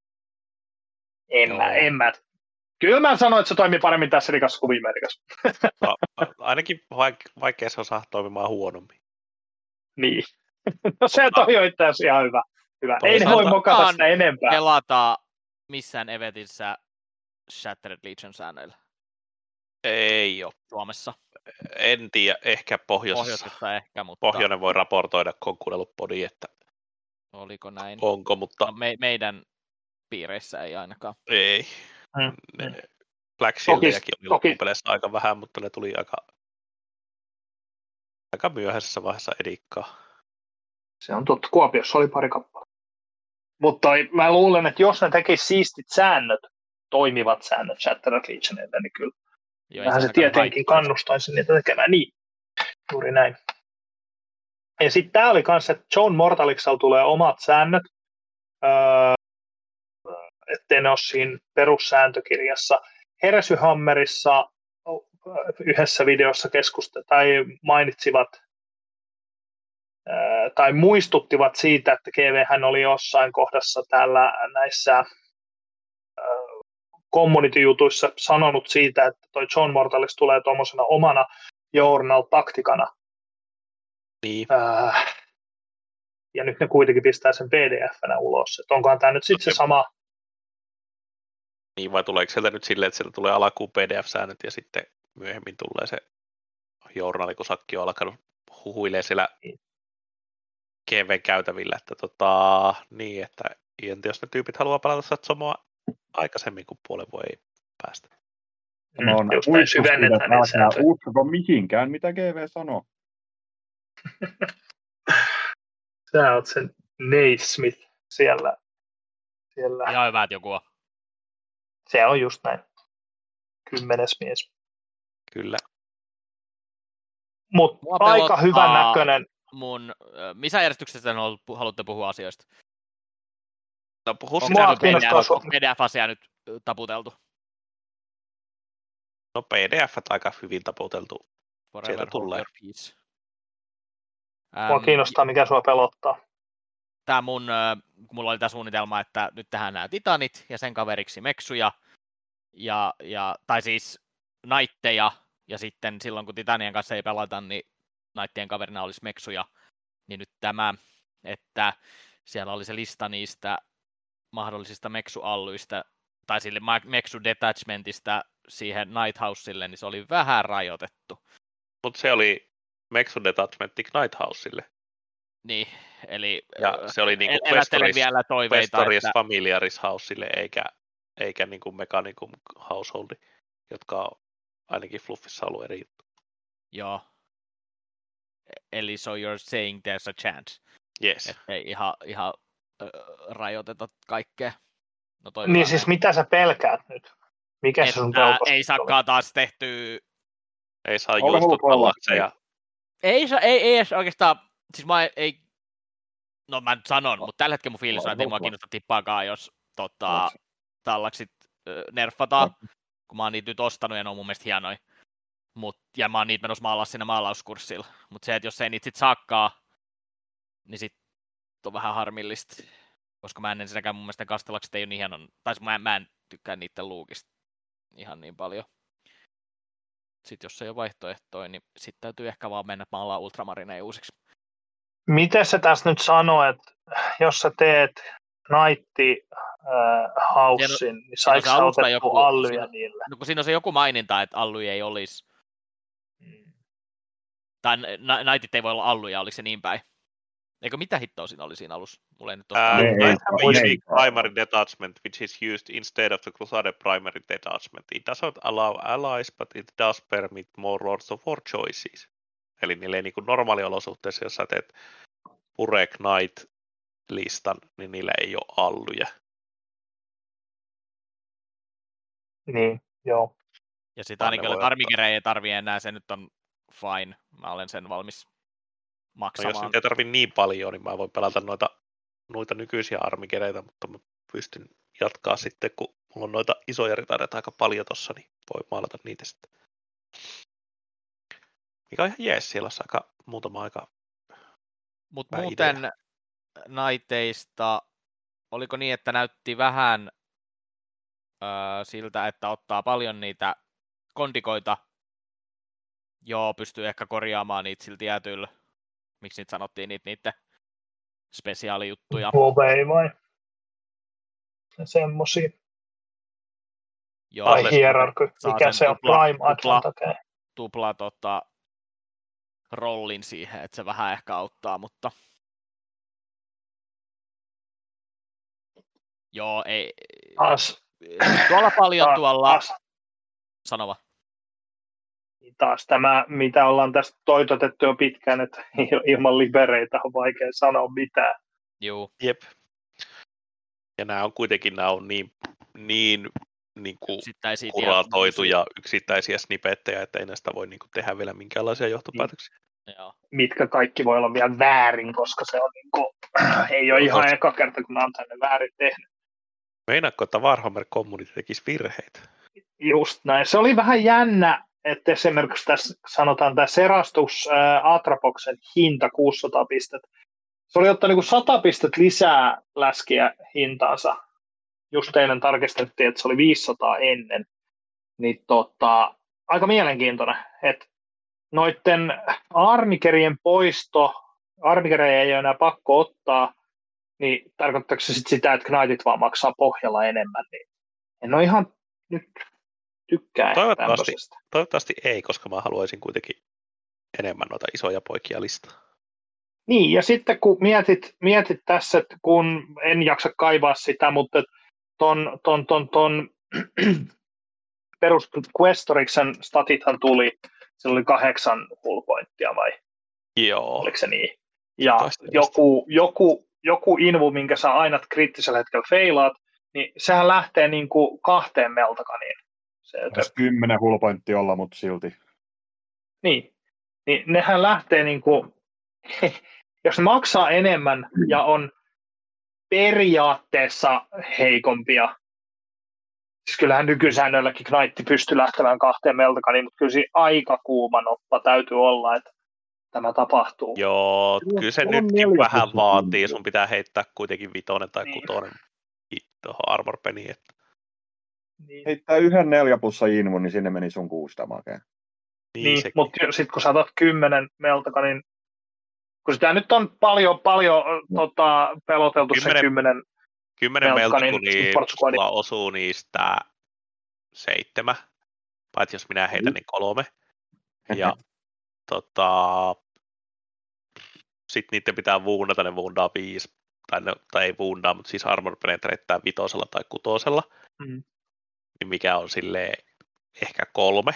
en mä. Kyllä mä sanoin, että se toimii paremmin tässä Edikassa kuin viime Edikassa. No, ainakin vaikea se osaa toimimaan huonommin. Niin. No se toi on itse asiassa ihan hyvä. Ei ne voi mokata sitä enempää. Pelata missään eventissä Shattered Legion säännöillä. Ei ole. Suomessa. En tiedä, ehkä Pohjoisessa ehkä, mutta... Pohjoinen voi raportoida, kun on kuunnellut podi, että... Oliko näin? Onko, mutta... No, meidän piireissä ei ainakaan. Ei. Black Shieldiäkin oli loppupeleissä aika vähän, mutta ne tuli aika aika myöhäisessä vaiheessa edikkaa. Se on totta. Kuopiossa oli pari kappaletta. Mutta mä luulen, että jos ne tekis siistit säännöt, toimivat säännöt Shattered Legionille, niin kyllä. Vähän se tietenkin kannustaisi niitä tekemään. Niin, juuri näin. Ja sitten tää oli kans, että John Mortaliksella tulee omat säännöt, ettei ne ole siinä perussääntökirjassa. Heresy-Hammerissa yhdessä videossa mainitsivat tai muistuttivat siitä, että GVhän oli jossain kohdassa täällä näissä community-jutuissa sanonut siitä, että toi John Mortalis tulee tuommoisena omana journal-taktikana. Niin. Ja nyt ne kuitenkin pistää sen PDF-nä ulos. Että onkohan tämä nyt sitten se sama? Niin, vai tuleeko sieltä nyt silleen, että sieltä tulee alakuun PDF-säännöt ja sitten myöhemmin tulee se journali, kun Sakki on alkanut huhuilee siellä GV-käytävillä, että niin, että jos ne tyypit haluaa palata Satsomoa aikaisemmin kuin puolen vuoden päästä. Just näin syvennetään niitä sääntöjä. Uskoko mihinkään, mitä GV sanoo. Sä oot sen Naismith siellä. Ihan hyvä, että joku on. Se on just näin. 10. mies. Kyllä. Mutta aika hyvän näköinen. Missä järjestyksessä haluatte puhua asioista? No, onko PDF-asia nyt taputeltu? No PDF aika hyvin taputeltu. Sieltä tulee. Mua kiinnostaa, mikä sua pelottaa. Tää kun mulla oli tämä suunnitelma, että nyt tehdään nämä titanit ja sen kaveriksi meksuja, tai siis naitteja, ja sitten silloin kun titanien kanssa ei pelata, niin naittien kaverina olisi meksuja. Niin nyt tämä, että siellä oli se lista niistä mahdollisista meksualluista, tai sille meksu-detachmentista siihen Nighthouselle, niin se oli vähän rajoitettu. Mutta se oli meksu-detachmentti Nighthouselle. Niin, eli ja se oli niinku Questoris Familiaris Houselle, eikä niinku Mechanicum Householdi, jotka on ainakin Fluffissa ollut eri juttu. Joo. Eli so you're saying there's a chance. Yes. Että ei ihan rajoiteta kaikkea. No niin siis mitä sä pelkäät nyt? Mikä se sun pelkosta? Ei saakaan taas tehtyä. Ei saa juustutella. Ei edes oikeastaan. Siis mä nyt sanon, mutta tällä hetkellä mun fiilis on, että ei mua kiinnosta tippaakaan, jos tallaksit nerfataan, kun mä oon niitä nyt ostanut ja ne on mun mielestä hienoja. Ja mä oon niitä menossa maalaa siinä maalauskurssilla. Mutta se, että jos ei niitä sit saakkaa, niin sit on vähän harmillista. Koska mä en ensinnäkään mun mielestä kastelakset ei ole niin hienon, tai mä en tykkää niiden luukista ihan niin paljon. Sitten jos ei ole vaihtoehtoja, niin sitten täytyy ehkä vaan mennä maalaa ultramarineja uusiksi. Miten sä tässä nyt sanoo, että jos sä teet Night Housein, niin saiko sä otettu alluja niillä? No kun siinä on se joku maininta, että alluja ei olisi. Tai Nightit ei voi olla alluja, oliko se niin päin? Eikö mitä hittoa siinä oli siinä alussa? Mulla ei nyt unique primary detachment, which is used instead of the Crusader primary detachment. It doesn't allow allies, but it does permit more Lords of War choices. Eli niille ei niin kuin normaaliolosuhteissa, jos sä teet Pure Knight-listan, niin niillä ei ole alluja. Niin, joo. Ja sitä ainakin Armigere ei tarvii enää, se nyt on fine. Mä olen sen valmis maksamaan. No, jos nyt ei tarvitse niin paljon, niin mä voin pelata noita nykyisiä armigereitä, mutta mä pystyn jatkaa sitten, kun mulla on noita isoja ritareita aika paljon tossa, niin voi maalata niitä sitten. Mikä on ihan jees, siellä on aika muutama aika. Mutta muuten naiteista, oliko niin, että näytti vähän siltä, että ottaa paljon niitä kondikoita. Joo, pystyy ehkä korjaamaan niitä sillä tietyllä. Miksi niitä sanottiin niitä spesiaalijuttuja? Movei vai? Semmosia. Joo, tai hierarky, mikä se on Prime Advantage. Tupla rollin siihen, että se vähän ehkä auttaa, mutta joo, ei. Tuolla paljon sanova. Taas tämä, mitä ollaan tästä toitotettu jo pitkään, että ilman libereitä on vaikea sanoa mitään. Juu. Jep. Ja nämä on niin kuin kuratoitu ja yksittäisiä snippettejä, että ei näistä voi niin kuin tehdä vielä minkäänlaisia johtopäätöksiä. Joo. Mitkä kaikki voi olla vielä väärin, koska se on niin kuin, ei ole ihan eka kerta, kun mä oon tänne väärin tehnyt. Meinaatko, että Warhammer Community tekisi virheitä? Just näin. Se oli vähän jännä, että esimerkiksi tässä sanotaan tämä Serastus Atrapoxen hinta 600 pistettä. Se oli ottanut niin 100 pistettä lisää läskiä hintaansa. Just eilen tarkistettiin, että se oli 500 ennen. Niin aika mielenkiintoinen, että noitten armikerien poisto, armikerejä ei ole enää pakko ottaa, niin tarkoittaako se sitä, että Knightit vaan maksaa pohjalla enemmän, niin en ole ihan nyt tykkää tämmöisestä. Toivottavasti ei, koska mä haluaisin kuitenkin enemmän noita isoja poikia listaa. Niin, ja sitten kun mietit tässä, että kun en jaksa kaivaa sitä, mutta ton perus Questoriksen statithan tuli, se oli 8 hull pointtia vai? Joo. Oliko se niin? Ja joku invu, minkä sä aina kriittisellä hetkellä feilaat, niin sehän lähtee niin kuin 2 meltakaniin. Tässä 10 hull pointtia olla, mutta silti. Niin nehän lähtee niin kuin, jos ne maksaa enemmän ja on periaatteessa heikompia, siis kyllähän nykysäännöilläkin Knight pystyy lähtemään 2 meltakaniin, mutta kyllä siinä aika kuuma noppa täytyy olla, että tämä tapahtuu. Joo, kyllä se nytkin vähän vaatii. Sun pitää heittää kuitenkin 5 tai 6 tuohon armor peniin. Että... Niin. Heittää 1 4 plussa invu, niin sinne meni sun 6 damakea. Niin mutta sitten kun saatat 10 meltakanin, kun sitä nyt on paljon peloteltu 10 meltakanin, niin sulla osuu niistä 7, paitsi jos minä heitän niin 3. Ja sitten niiden pitää woundata, ne woundaa 5, tai ei woundaa, mutta siis armor penetreittää 5 tai 6, niin mikä on silleen ehkä 3.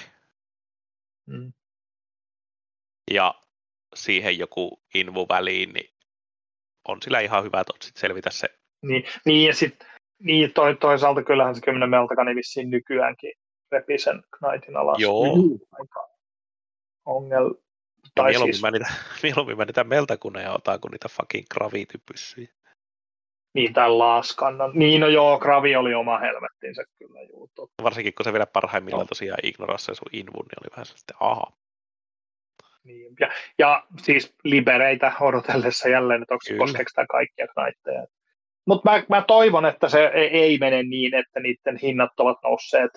Ja siihen joku invu väliin, niin on sillä ihan hyvä sit selvitä se. Niin ja sitten toisaalta kyllähän se 10 meltakani vissiin nykyäänkin repii sen Knightin alas. Joo. Aika mieluummin mä niitä meltakuneja otan, kuin niitä fucking gravitypyssyjä. Niin, tai laaskannan. Niin, no joo, gravi oli oma helvettinsä kyllä. Juu, varsinkin, kun se vielä parhaimmillaan tosiaan ignorassa sun invun, niin oli vähän sitten aha. Niin, ja siis libereitä odotellessa jälleen, että koskeeko tämä kaikkia knightteja. Mutta mä toivon, että se ei mene niin, että niiden hinnat ovat nousseet,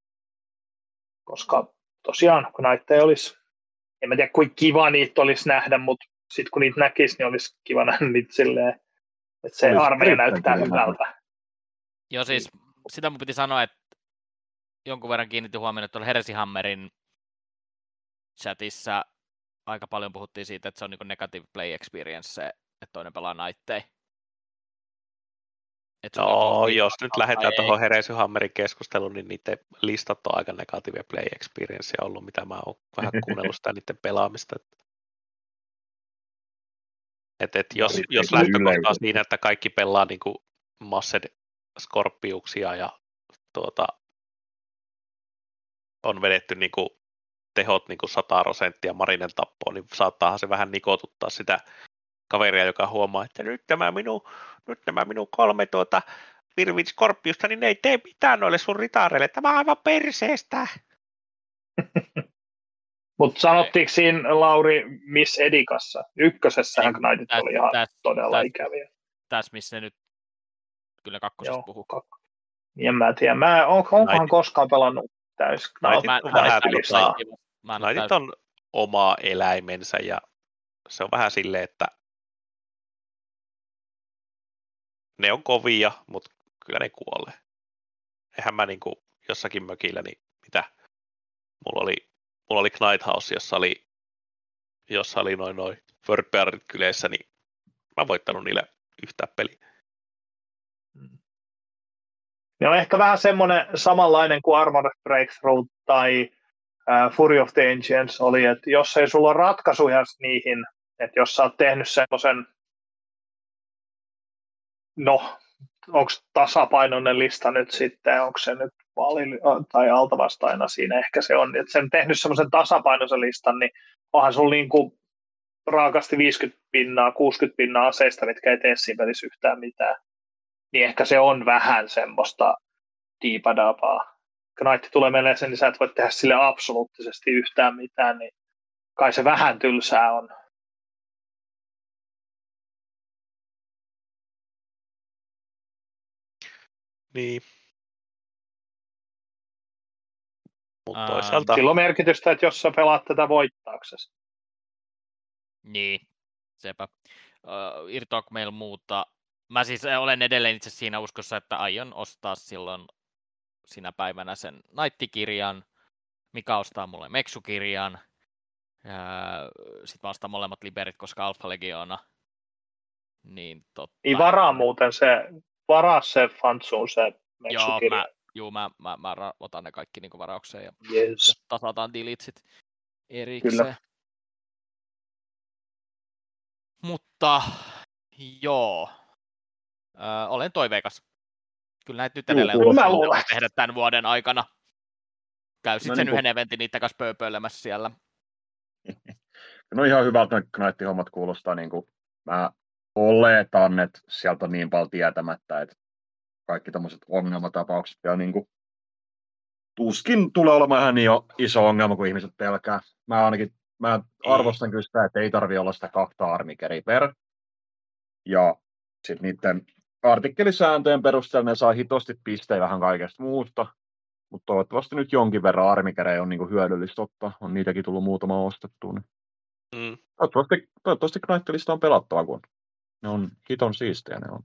koska tosiaan knightteja olisi, en mä tiedä kuinka kiva niitä olisi nähdä, mutta sitten kun niitä näkisi, niin olisi kiva nähdä niitä silleen, että se armeija näyttää hyvältä. Joo, siis sitä mun piti sanoa, että jonkun verran kiinnitin huomioon, että tuolla Heresihammerin chatissa aika paljon puhuttiin siitä, että se on niin kuin negative play experience se, että toinen pelaa Knightteja. No, jos nyt lähdetään tuohon Heresihammerin keskusteluun, niin niiden listat on aika negative play experience ollut, mitä mä oon vähän kuunnellut sitä niiden pelaamista. Jos lähtökohta on siinä, että kaikki pelaa niin kuin Massed Scorpiuksia ja on vedetty niin kuin tehot niin kuin 100% marinen tappoon, niin saattaahan se vähän nikotuttaa sitä kaveria, joka huomaa, että nyt nämä minun 3 Virvin Scorpiusta, niin ne ei tee mitään noille sun ritaareille. Tämä on aivan perseestä. Mutta sanottiinko siinä, Lauri, Miss Edikassa? Ykkösessähän Knightit oli ihan todella ikäviä. Tässä, missä ne nyt kyllä kakkosesta puhuu. En mä tiedä. Onkohan koskaan pelannut täys Knightit on oma eläimensä ja se on vähän silleen, että ne on kovia, mutta kyllä ne kuolee. Eihän mä niinku jossakin mökillä, niin mitä? Mulla oli Knight House, jossa oli noin Wordbearit kyleissä, niin mä oon voittanut niille yhtään peliä. Ne on ehkä vähän semmoinen samanlainen kuin Armored Breakthrough tai Fury of the Ancients oli, että jos ei sulla ole ratkaisuja niihin, että jos sä oot tehnyt semmoisen, no, onko tasapainoinen lista nyt sitten, onko se nyt tai altavastaina siinä ehkä se on, että sen tehnyt semmoisen tasapainoisen listan, niin onhan sulla niin kuin raakasti 50 pinnaa, 60 pinnaa aseista, mitkä ei tee siinä välissä yhtään mitään, niin ehkä se on vähän semmoista diipadapaa. Knight tulee meille sen, niin sä et voi tehdä sille absoluuttisesti yhtään mitään, niin kai se vähän tylsää on. Niin. Mutta toisaalta... Sillä on merkitystä, että jos sä pelaat tätä voittaaksesi. Niin, sepä. Irtoako meillä muuta? Mä siis olen edelleen itse siinä uskossa, että aion ostaa silloin sinä päivänä sen Knight-kirjan, Mika ostaa mulle Meksu-kirjan, sitten mä ostan molemmat Liberit, koska Alpha Legiona. Niin varaa se Fantsuun se Meksu-kirja. Mä otan ne kaikki niin varaukseen ja yes. tasataan dilitsit erikseen. Kyllä. Mutta joo, olen toiveikas. Kyllä näitä nyt edelleen voi tehdä tämän vuoden aikana. Käy sitten sen yhden eventin niitä kanssa pööpöilemässä siellä. No ihan hyvältä Knight-hommat kuulostaa. Niin kuin mä oletan, että sieltä on niin paljon tietämättä, että kaikki tämmöiset ongelmatapaukset ja niin kuin tuskin tulee olemaan ihan niin iso ongelma kuin ihmiset pelkää. Mä arvostan kyllä sitä, että ei tarvitse olla sitä 2 armikeria per. Ja sitten niiden artikkelisääntöjen perusteella ne saa hitosti pistejä vähän kaikesta muusta. Mutta toivottavasti nyt jonkin verran armikerejä on niinku hyödyllistä ottaa. On niitäkin tullut muutama ostettua. Niin. Toivottavasti Knightlista on pelattava, kun ne on hiton siistejä. Ne on.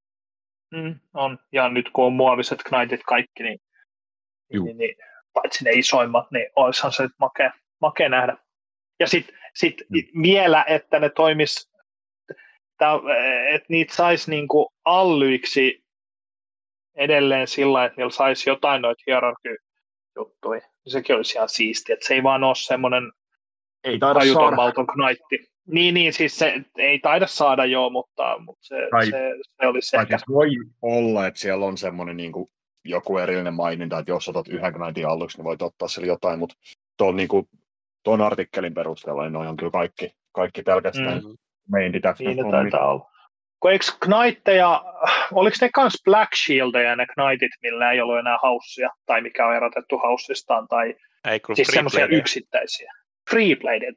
On. Ja nyt kun on muoviset Knightit kaikki, niin paitsi ne isoimmat, niin olisihan se makea nähdä. Ja sitten vielä, että ne toimis, että niitä saisi niinku allyiksi edelleen sillä, että niillä saisi jotain noita hierarky-juttuja. Sekin olisi ihan siistiä, että se ei vaan ole semmoinen hajuton Malton Knightti. Niin, siis se ei taida saada mutta se olisi ehkä. Siis voi olla, että siellä on semmoinen niinku joku erillinen maininta, että jos otat yhden Knightin alluksi, niin voit ottaa sille jotain, mutta tuon artikkelin perusteella niin on kyllä kaikki pelkästään main detachment. Niin ne taitaa olla. Eikö Knightteja, oliko ne kans Black Shieldeja ne Knightit, millä ei ollut enää haussia, tai mikä on erotettu haussistaan, tai siis semmoisia yksittäisiä. Freebladed,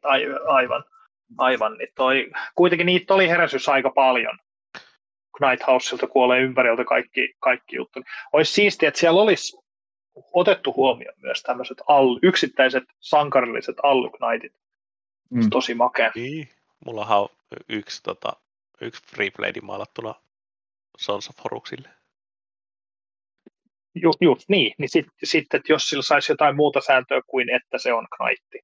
aivan. Niin kuitenkin niitä oli heräsys aika paljon. Knight Houseilta kuolee ympäriltä kaikki juttu. Olisi siistiä, että siellä olisi otettu huomioon myös tämmöiset yksittäiset sankarilliset Allu-Knightit. Tosi makea. Niin. Mullahan on yksi Freeblade maalattuna Sons of Horuksille. Just niin. Sitten, että jos sillä saisi jotain muuta sääntöä kuin, että se on Knightti.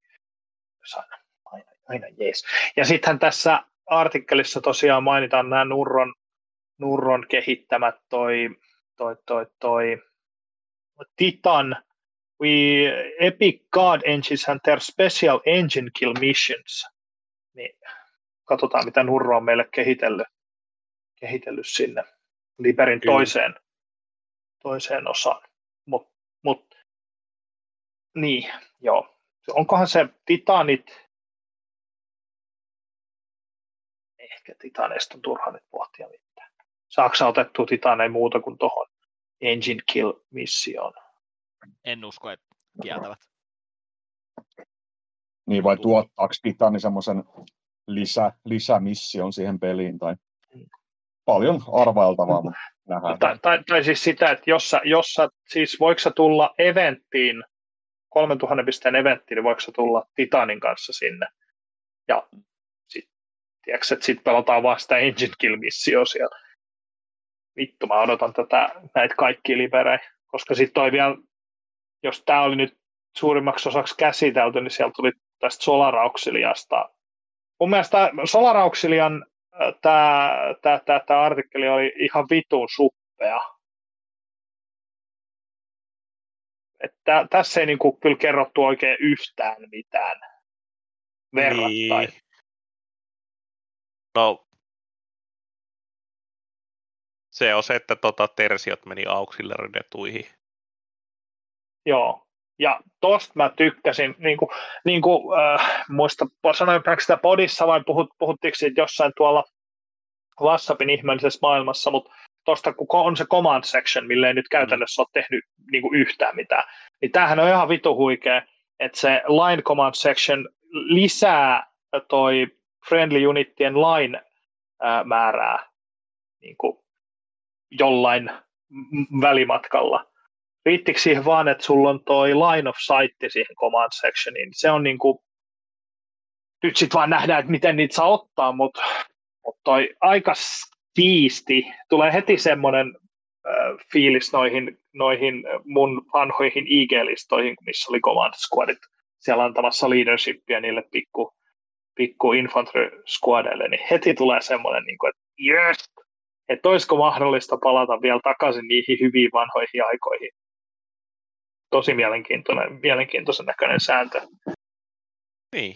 Aina jees. Ja sittenhän tässä artikkelissa tosiaan mainitaan nämä Nurron kehittämät toi Titan, Epic God Engines and their special engine kill missions. Niin, katsotaan, mitä Nurro on meille kehitellyt sinne Liberin toiseen osaan. Mut, niin, joo. Onkohan se Titanit, ehkä Titaneista on turha nyt pohtia mitään. Saako sä otettua Titaneja muuta kuin tuohon Engine Kill -missioon? En usko, että kieltävät. Niin, vai tuottaako Titani semmoisen lisämission siihen peliin? Tai paljon arvailtavaa, mutta nähdään. Tai siis sitä, että jos sä, siis voiko sä tulla eventtiin, 3000 pisteen eventtiin, niin voiko sä tulla Titanin kanssa sinne? Ja sitten pelataan vaan sitä Engine Kill -missioa siellä. Vittu, mä odotan näitä kaikkia liberejä, koska sitten toi vielä, jos tää oli nyt suurimmaksi osaksi käsitelty, niin siellä tuli tästä Solar Auxiliasta. Mun mielestä Solar Auxilian tämä artikkeli oli ihan vitun suppea. Että tässä ei niinku kyllä kerrottu oikein yhtään mitään verrattain. Niin. No, se on se, että tersiot meni auxiliary-detuihin. Joo. Ja tosta mä tykkäsin, muista, sanoinko sitä podissa vai puhuttiinko siitä jossain tuolla WhatsAppin ihmeellisessä maailmassa, mutta tuosta kun on se command section, millä ei nyt käytännössä ole tehnyt niinku yhtään mitään, niin tämähän on ihan vitu huikea, että se line command section lisää toi friendly unittien line määrää niinku jollain välimatkalla. Riittikö siihen vaan, että sulla on toi line of sight siihen command sectioniin, se on niinku, nyt sit vaan nähdään, että miten niitä saa ottaa, mutta toi aika siisti, tulee heti semmoinen fiilis noihin mun vanhoihin IG-listoihin, missä oli Command Squadit siellä antamassa leadershipia niille pikku infantry squadeille, niin heti tulee semmoinen, että yes, että olisiko mahdollista palata vielä takaisin niihin hyviin vanhoihin aikoihin. Tosi mielenkiintoisen näköinen sääntö. Niin.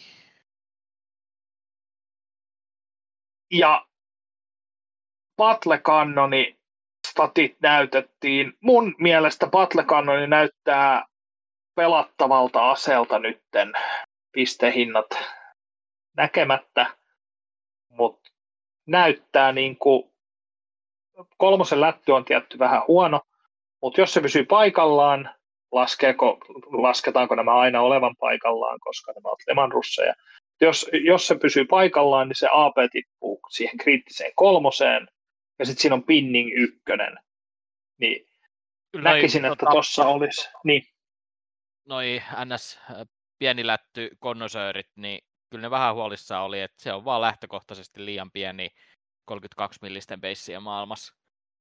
Ja Battle Cannoni statit näytettiin. Mun mielestä Battle Cannoni näyttää pelattavalta aseelta nytten, pistehinnat näkemättä, mutta näyttää niinku, 3 lätty on tietty vähän huono, mutta jos se pysyy paikallaan, lasketaanko nämä aina olevan paikallaan, koska nämä ovat lemanrusseja. Jos se pysyy paikallaan, niin se AP tippuu siihen kriittiseen 3, ja sitten siinä on pinning 1. Niin näkisin, että tuossa olisi. Niin. Noi NS pienilätty konnosöörit, niin kyllä ne vähän huolissaan oli, että se on vaan lähtökohtaisesti liian pieni 32 millisten beissiä maailmassa.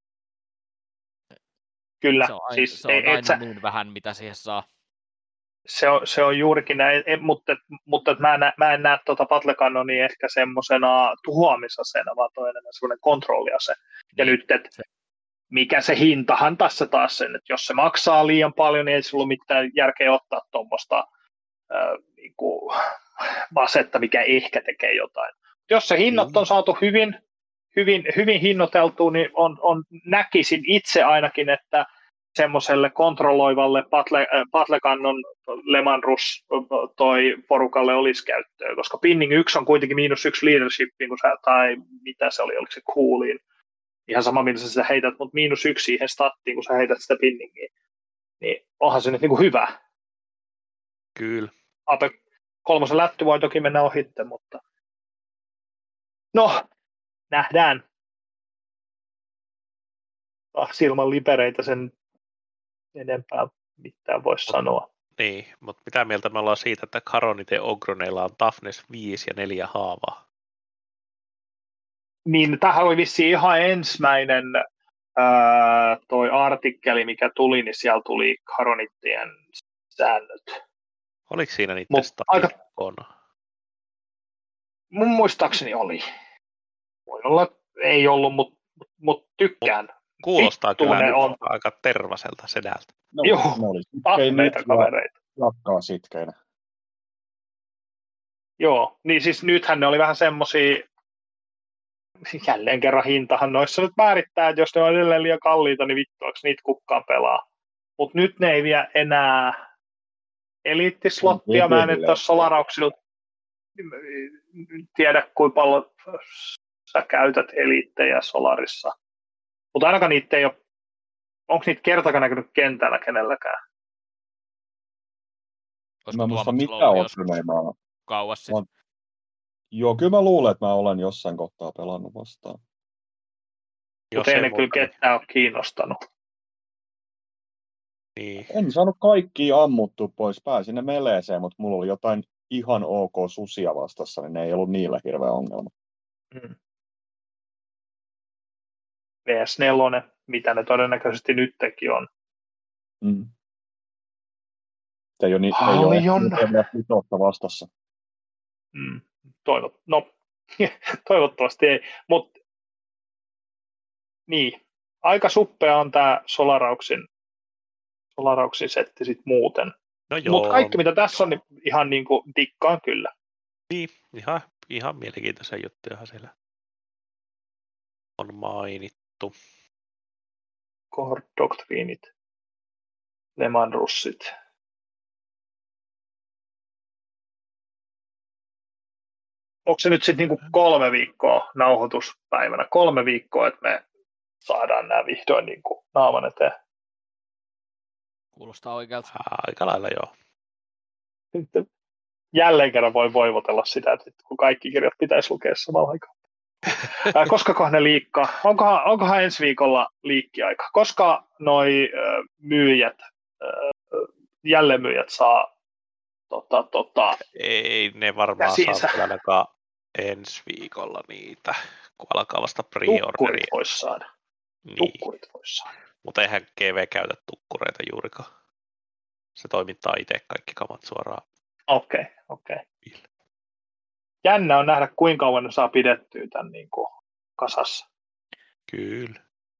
Kyllä. Se on siis aina niin vähän, mitä siihen saa. Se on juurikin näin, mutta mä en näe tuota Battle Cannonia ehkä semmoisena tuhoamisaseena, vaan toi enemmän semmoinen kontrolliase. Niin. Ja nyt, että mikä se hintahan tässä taas sen, että jos se maksaa liian paljon, niin ei sulla ole mitään järkeä ottaa tuommoista niinku asetta, mikä ehkä tekee jotain. Jos se hinnat on saatu hyvin hinnoiteltua, niin näkisin itse ainakin, että semmoiselle kontrolloivalle Battle Cannon Lemanrus toi porukalle olisi käyttöä, koska pinning 1 on kuitenkin -1 leadershipiin, tai mitä se oli, oliko se cooliin. Ihan sama, millä sä sitä heität, mutta -1 siihen stattiin, kun sä heität sitä pinningiin. Niin onhan se nyt niin kuin hyvä. Kyllä. AP 3 lätty voi toki mennä ohitte, mutta no, nähdään. Ilman lipereitä sen enempää mitään voisi sanoa. Niin, mutta mitä mieltä me ollaan siitä, että Karonite Ogroneilla on Toughness 5 ja 4 haavaa? Niin, tämähän oli vissiin ihan ensimmäinen toi artikkeli, mikä tuli, niin siellä tuli Karonittien säännöt. Oliko siinä niitä statikona? Mun muistaakseni oli. Voi olla, ei ollut, mutta tykkään. Kuulostaa kyllä aika tervaselta sedältä. No, joo, ahmeita kavereita. Jatkaa sitkeinä. Joo, niin siis nythän ne oli vähän semmosia, jälleen kerran hintahan noissa nyt määrittää, että jos ne on edelleen liian kalliita, niin vittuaksi niitä kukaan pelaa. Mutta nyt ne ei vie enää eliittislottia, mä en nyt ole Solarauksilla tiedä, kuinka paljon sä käytät eliittejä Solarissa. Mutta ainakaan niitä ei ole, onko niitä kertakaan näkynyt kentällä kenelläkään? Mä muista mitä on kauas sitten. Joo, kyllä mä luulen, että mä olen jossain kohtaa pelannut vastaan. Mutta ei ne kyllä ketään ole kiinnostanut. Niin. En saanut kaikkia ammuttua pois. Pääsin ne meleeseen, mutta mulla oli jotain ihan ok susia vastassa, niin ne ei ollut niillä hirveä ongelma. VS4, mitä ne todennäköisesti nytkin on. Ei ole pitoutta vastassa. Toivottavasti ei, mutta niin, aika suppea on tämä Solarauksin Solarauksin setti sit muuten. No joo, Mutta kaikki mitä tässä on, niin ihan niinku dikkaan kyllä. niin, ihan mielenkiintoisia juttuja siellä on mainittu. Cohort-doktriinit, Leman-russit. Onko se nyt sitten niinku 3 viikkoa nauhoituspäivänä? 3 viikkoa, että me saadaan nämä vihdoin niinku naaman eteen. Kuulostaa oikealta. Aika lailla joo. Sitten jälleen kerran voi voivotella sitä, että kun kaikki kirjat pitäisi lukea samalla aikaa. Koska ne liikkaa? Onkohan ensi viikolla liikkiaika? Koska noi myyjät, jälleenmyyjät saa Ei ne varmaan käsiinsä. saa kyllä ainakaan ensi viikolla niitä, kun alkaa vasta Tukkurit pre-orderia. voisi saada. Niin. Tukkurit voisi saada. Mutta eihän GV käytä tukkureita juurikaan. Se toimittaa itse kaikki kamat suoraan. Okei. Jännä on nähdä, kuinka kauan ne saa pidettyä tämän niin kuin kasassa. Kyllä.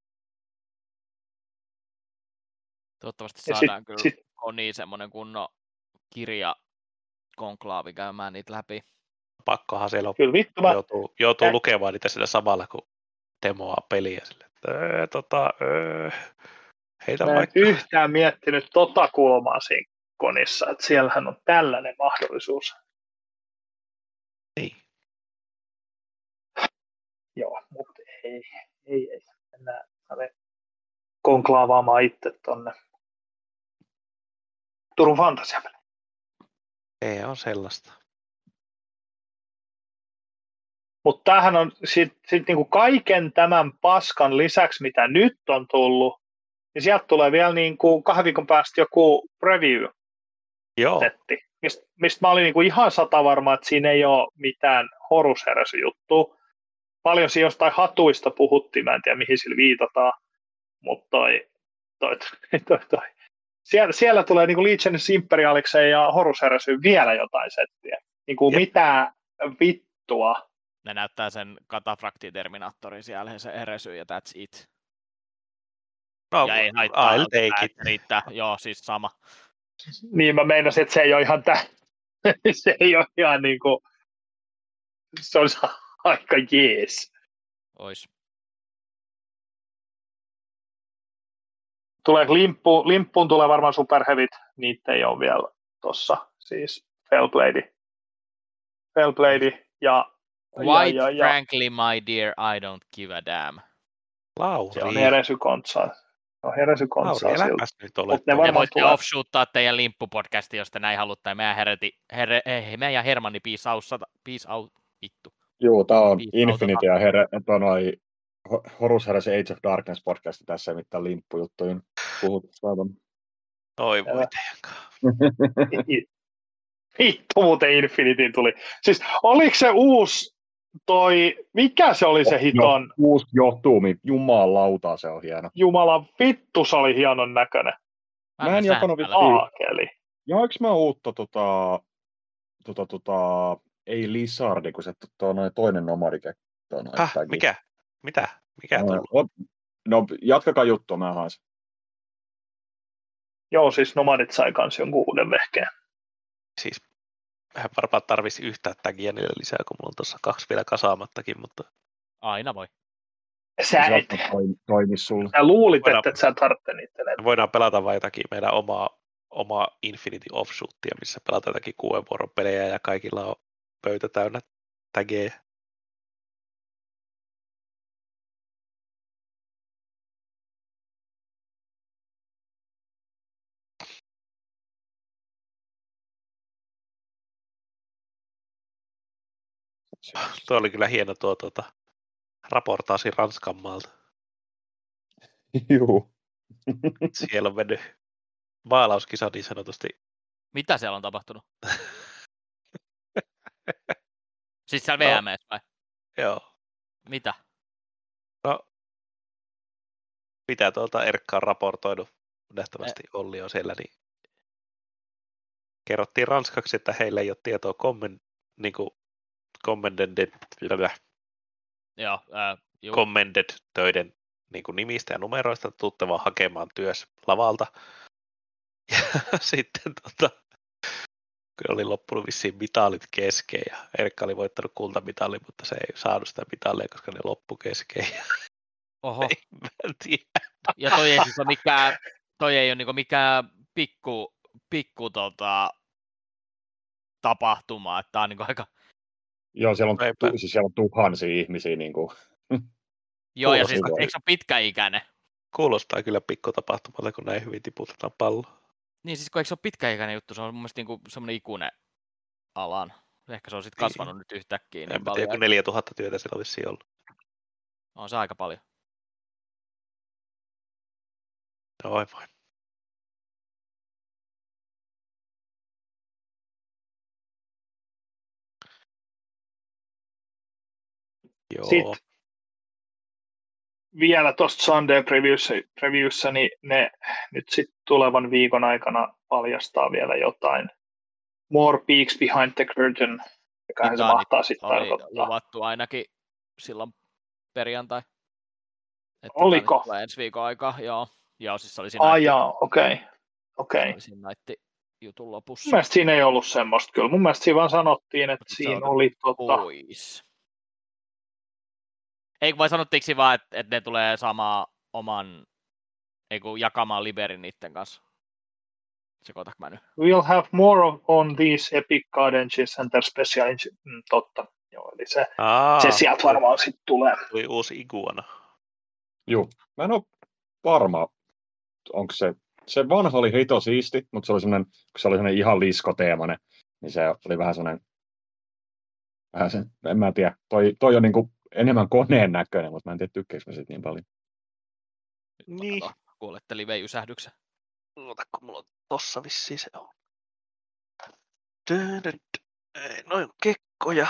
Toivottavasti Ja saadaan kyllä Koniin semmoinen kunnon kirjakonklaavi käymään niitä läpi. Pakkohan siellä on, Kyllä vittu joutuu lukemaan niitä sillä samalla, kun demoaa peliä. Sille, heitä mä en vaikka. yhtään miettinyt kulmaa siinä Konissa, että siellähän on tällainen mahdollisuus. Niin. Joo, mutta ei. Mennään konklaavaamaan itse tonne Turun Fantasiapeleihin. Ei on sellaista. Mutta tämähän on sit niinku kaiken tämän paskan lisäksi, mitä nyt on tullut, niin sieltä tulee vielä niinku 2 viikon päästä joku preview-setti, Joo. mistä mä olin niinku ihan 100 varma, että siinä ei ole mitään Horus Heresy-juttua. Paljon siinä jostain hatuista puhuttiin, mä en tiedä mihin sillä viitataan, mutta Siellä tulee niinku Legionis Imperialikseen ja Horus Heresy vielä jotain settiä. Niinku mitä vittua. Ne näyttää sen Katafrakti-terminaattorin siellä, se Heresy ja that's it. No, ja ei haittaa, I'll take it. Riittää. Joo, siis sama. Niin mä meinasin, että se ei ole ihan se ei ole ihan niinku, se olisi aika jees. Ois. Tulee limppuun tulee varmaan superhevit, niitä ei ole vielä tossa, siis Fellblade ja Quite frankly, my dear, I don't give a damn. Lauri. Se on Heresy-kontsaa. Lauri, äläpäs nyt ole. Ne voitte offshoottaa teidän limppupodcastin, jos te näin halutaan. Meidän Hermanni peace out, vittu. Joo, tää on Infinity ja Horus Heresy Age of Darkness podcasti tässä, ei mitään limppujuttuja puhutaan. Oi voi teidänkaan. Vittu muuten Infinityin tuli. Siis oliko se uusi mikä se oli se hiton? Uusi Jotumi, jumalauta se on hieno. Jumala vittu, se oli hienon näköinen. Mä en jakanut aakeli. Jaaks mä uutta ei Lizardi, kun se toinen nomadike. Mikä? Mitä? Mikä tullut? No, jatkakaa juttua, mä haen sen. Joo, siis nomadit sai kans jonkun uuden vehkeen. Siis vähän varmaan tarvisi yhtään tagia niille lisää, kun mulla on tuossa 2 vielä kasaamattakin, mutta... Aina voi. Sä et toimi sulle. Sä luulit, että et sä tarvitse niitä. Voidaan pelata vain jotakin meidän omaa Infinity Offshootia, missä pelataan jotakin 6 vuoron pelejä ja kaikilla on pöytä täynnä tageja. Tuo oli kyllä hieno tuo raportaasi Ranskan maalta. Juu. Siellä on mennyt maalauskisa niin sanotusti. Mitä siellä on tapahtunut? Siis siellä VMS vai? Joo. Mitä? No, mitä Erkka on raportoinut, nähtävästi Olli on siellä, niin kerrottiin ranskaksi, että heillä ei ole tietoa commended töiden niin nimistä ja numeroista, tuutte vaan hakemaan työs lavalta. Ja sitten kyllä oli loppunut vissiin mitalit kesken ja Erkka oli voittanut kultamitalin, mutta se ei saanut sitä mitalia, koska ne loppu kesken. Oho. Mä en tiedä. Ja toi ei siis ole mikään, toi ei ole niinku mikään pikku tapahtuma, että tää on niinku aika... Joo, siellä Eipä. on, siis siellä on tuhansia ihmisiä. Niin kuin. Joo, ja Kuulostaa siis hyvältä. eikö se ole pitkäikäinen? Kuulostaa kyllä pikkutapahtumalta, kun näin hyvin tiputetaan palloa. Niin siis kun eikö se ole pitkäikäinen juttu, se on mun mielestä niinku semmoinen ikuinen alan. Ehkä se on sitten kasvanut nyt yhtäkkiä En niin mä paljon. tiedä, kun 4000 työtä sillä vissiin ollut. On se aika paljon. Oi voi. Joo. Sitten vielä tuosta Sunday Previewssa, niin ne nyt sitten tulevan viikon aikana paljastaa vielä jotain. More peaks behind the curtain, mikä se mahtaa sitten oli tarkoittaa. luvattu ainakin silloin perjantai. Että Oliko? tulee ensi viikon aikaa, joo. Joo, siis se oli siinä jutun lopussa. Mun mielestä siinä ei ollut semmoista kyllä. Mun mielestä siinä vaan sanottiin, että siinä oli pois. Ei vai sanottiinko siinä vaan, että ne tulee saamaan oman, jakamaan Liberin niiden kanssa? Sekoitaks mä nyt? We'll have more on these Epic Card Engines and their special engine. Totta. Joo, eli se sieltä varmaan sitten tulee. Tuli uusi iguana. Joo, mä en ole varma, onko se vanha oli hito siisti, mutta se oli semmoinen ihan liskoteemainen, niin se oli vähän sen, en mä tiedä, toi on niinku enemmän koneen näköinen, mutta mä en tiedä tykkääkö mä siitä niin paljon. Niin. Kuulette live-ysähdyksen. Kun mulla on tossa vissiin se on. Noin kekkoja.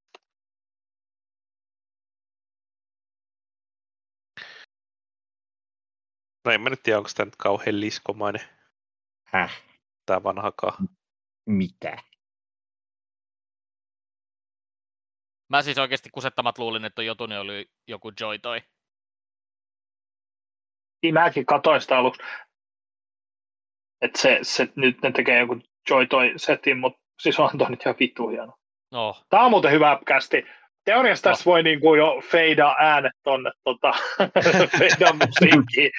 No en mä nyt tiedä, onko tämä nyt kauhean liskomainen. Häh? Tää vanhakaan. Mitä? Mä siis oikeasti kusettamat luulin, että Jotuni oli joku Joy Toy. Niin mäkin katsoin sitä aluksi. Että se nyt ne tekee joku Joy Toy-setin, mutta siis onhan toi nyt ihan vittu hieno. No. Tää on muuten hyvä kästi. Teoriassa tässä voi niinku jo feidaa äänet tonne feidaa musiikkiin.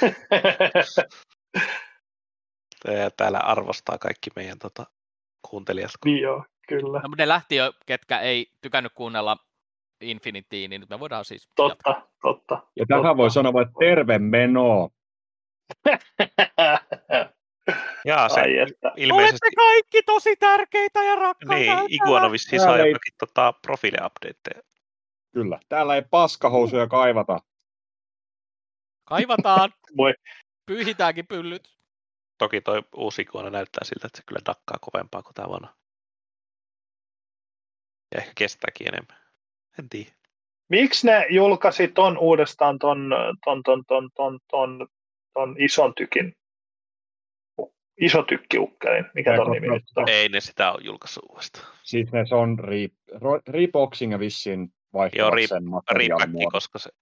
Täällä arvostaa kaikki meidän kuuntelijat. Niin joo, kyllä. No, ne lähti jo, ketkä ei tykännyt kuunnella Infinitya, niin nyt me voidaan siis Totta. Ja tähän voi sanoa, että terve menoa. Jaa, se ilmeisesti... Olette kaikki tosi tärkeitä ja rakkaita. Niin, Iguana vissiin saa jotakin profiili-updateja. Kyllä, täällä ei paskahousuja kaivata. Kaivataan. Voi. Pyyhitäänkin pyllyt. Toki toi uusi Iguana näyttää siltä, että se kyllä dakkaa kovempaa kuin tämä vanha. Ja ehkä kestääkin enemmän. En tiedä. Miksi ne julkaisi ton uudestaan ton ison tykin? Iso tykkiukkelin, mikä ton nimi nyt on? Ei ne sitä ole julkaissut uudestaan. Siis se on reboxing ja vissiin vaihtavat sen materiaalin muodon. Koska se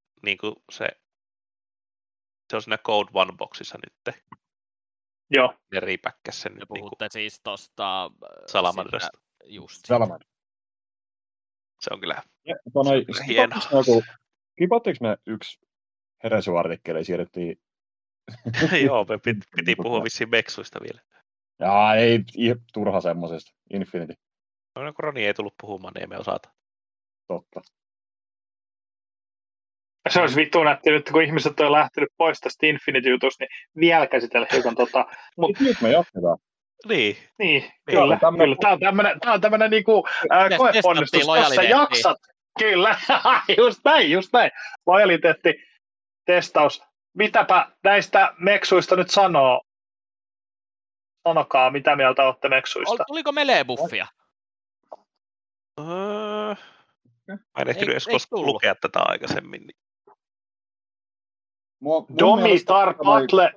on siinä Code One-boxissa nyt. Joo. Ne repäkkäs sen nyt. Puhutte siis tosta... Salamanderasta. Just. Salamander. Se on kyllä hieno. Kipattiinko me yksi Heresu-artikkeli siirrettiin? Joo, me piti puhua vissiin Meksuista vielä. Jaa, ei turha semmosesta. Infinity. No, kun Roni ei tullut puhumaan, niin emme osata. Totta. Se olisi vittu nätti nyt, kun ihmiset on lähtenyt pois tästä Infinity-jutusta, niin vielä käsitellä hiukan Nyt me jatketaan. Niin, kyllä. Tämä on tämmöinen niinku koeponnistus, jos sä jaksat. Kyllä, just näin. Lojaliteetti, testaus. Mitäpä näistä meksuista nyt sanoo? Sanokaa, mitä mieltä olette meksuista? Tuliko melee-buffia? Mä en ehtinyt edes lukea tätä aikaisemmin. Niin. Domitar Battle.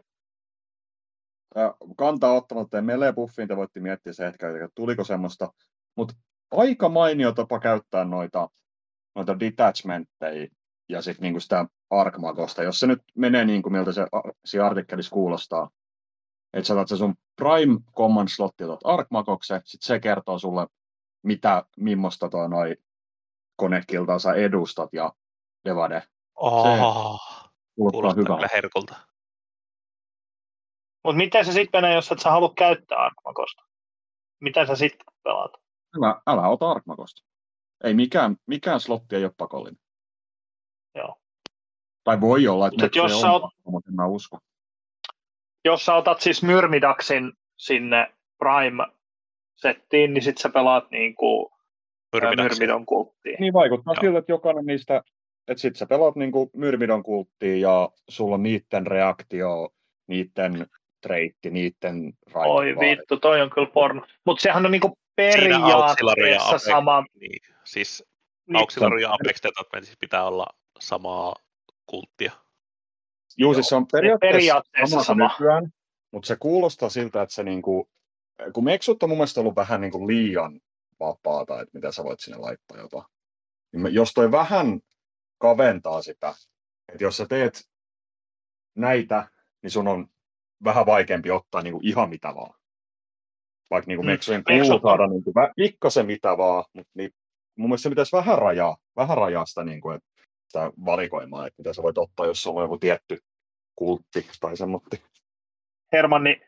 Kantaa ottamatta ja melee-buffiin te voitte miettiä se hetken, että tuliko semmoista. Mutta aika mainio tapa käyttää noita detachmentteja ja sitten niinku sitä Ark-magosta, jos se nyt menee niin kuin miltä se artikkelissa kuulostaa. Että sä otat se sun Prime Command slotti, otat Ark-makoksen, sit se kertoo sulle, millaista konekiltaa sä edustat ja Devade. Kuulostaa kyllä herkulta. Mutta miten se sitten menee, jos et sä halua käyttää Ark-makosta? Miten sä sitten pelaat? Älä ota Ark-makosta. Ei mikään slotti ei ole pakollinen. Joo. Tai voi olla, että jos se on pakko, mutta en mä usko. Jos sä otat siis Myrmidaxin sinne Prime-settiin, niin sit sä pelaat niinku Myrmidon kulttiin. Niin vaikuttaa siltä, että jokainen niistä, että sit sä pelaat niinku Myrmidon kulttiin ja sulla on niitten reaktio, niitten treitti, niitten Oi vittu, toi on kyllä porno. Mutta sehän on niinku periaatteessa sama. Niin. Siis Auxiliary ja Apex Development pitää olla samaa kulttia. Joo, siis se on periaatteessa sama nykyään, mutta se kuulostaa siltä, että se niinku, kun Mexut on mun mielestä ollut vähän niinku liian vapaata, että mitä sä voit sinne laittaa jotain. Jos toi vähän kaventaa sitä, että jos sä teet näitä, niin sun on vähän vaikeampi ottaa niinku ihan mitä vaan. Vaikka niinku Mexujen kuuluu saada niinku pikkasen mitä vaan, mutta niin, mun mielestä se pitäisi vähän rajaa sitä, niinku, sitä valikoimaa, että mitä sä voit ottaa, jos sulla on joku tietty kultti tai semmoinen. Hermanni,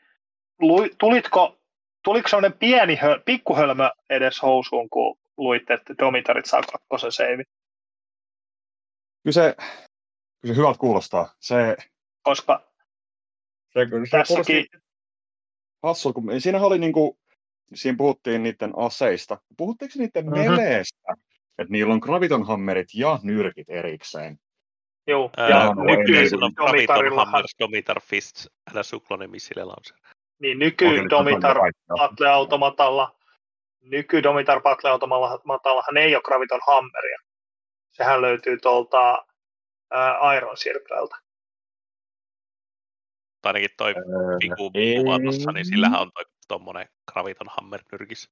tuliko sellainen pieni pikkuhölmö edes housuun, kun luitte, että Domitarit saa 2 seivi? Kyllä se hyvältä kuulostaa. Koska tässäkin hassu, kun siinä oli niinku, siinä puhuttiin niiden aseista. Puhuttiinko niiden meleestä? Että niillä on gravitonhammerit ja nyrkit erikseen. Joo, ja nykyisin on Graviton Hammers, Domitar Fists, älä Suklone Missile Launcher. Niin Domitar Battle-automatallahan ei ole Graviton Hammeria. Sehän löytyy tuolta Iron Circleltä. Tai ainakin toi Piku kuvatossa, niin sillähän on tommonen Graviton Hammer nyrkis.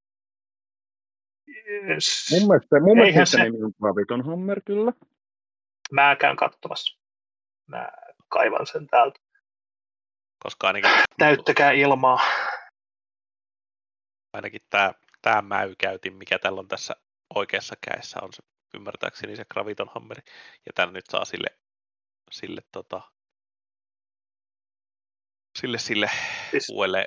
Mun mielestä se nimi on Graviton Hammer kyllä. Mä käyn katsomassa. Mä kaivan sen täältä. Koska ainakin täyttäkää ilmaa. Ainakin tää mäykäytin, mikä tällä on tässä oikeassa kädessä, on se ymmärtääkseni se Graviton Hammeri. Ja tän nyt saa sille uudelle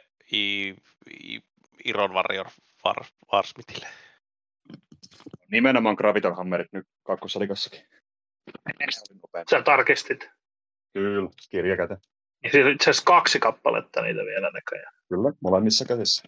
Iron Warrior Warsmithille. Nimenomaan Graviton Hammerit nyt kakkosalikossakin. Sä tarkistit. Kyllä, kirjakäte. Ja siinä on itse asiassa 2 kappaletta niitä vielä näköjään. Kyllä, molemmissa käsissä.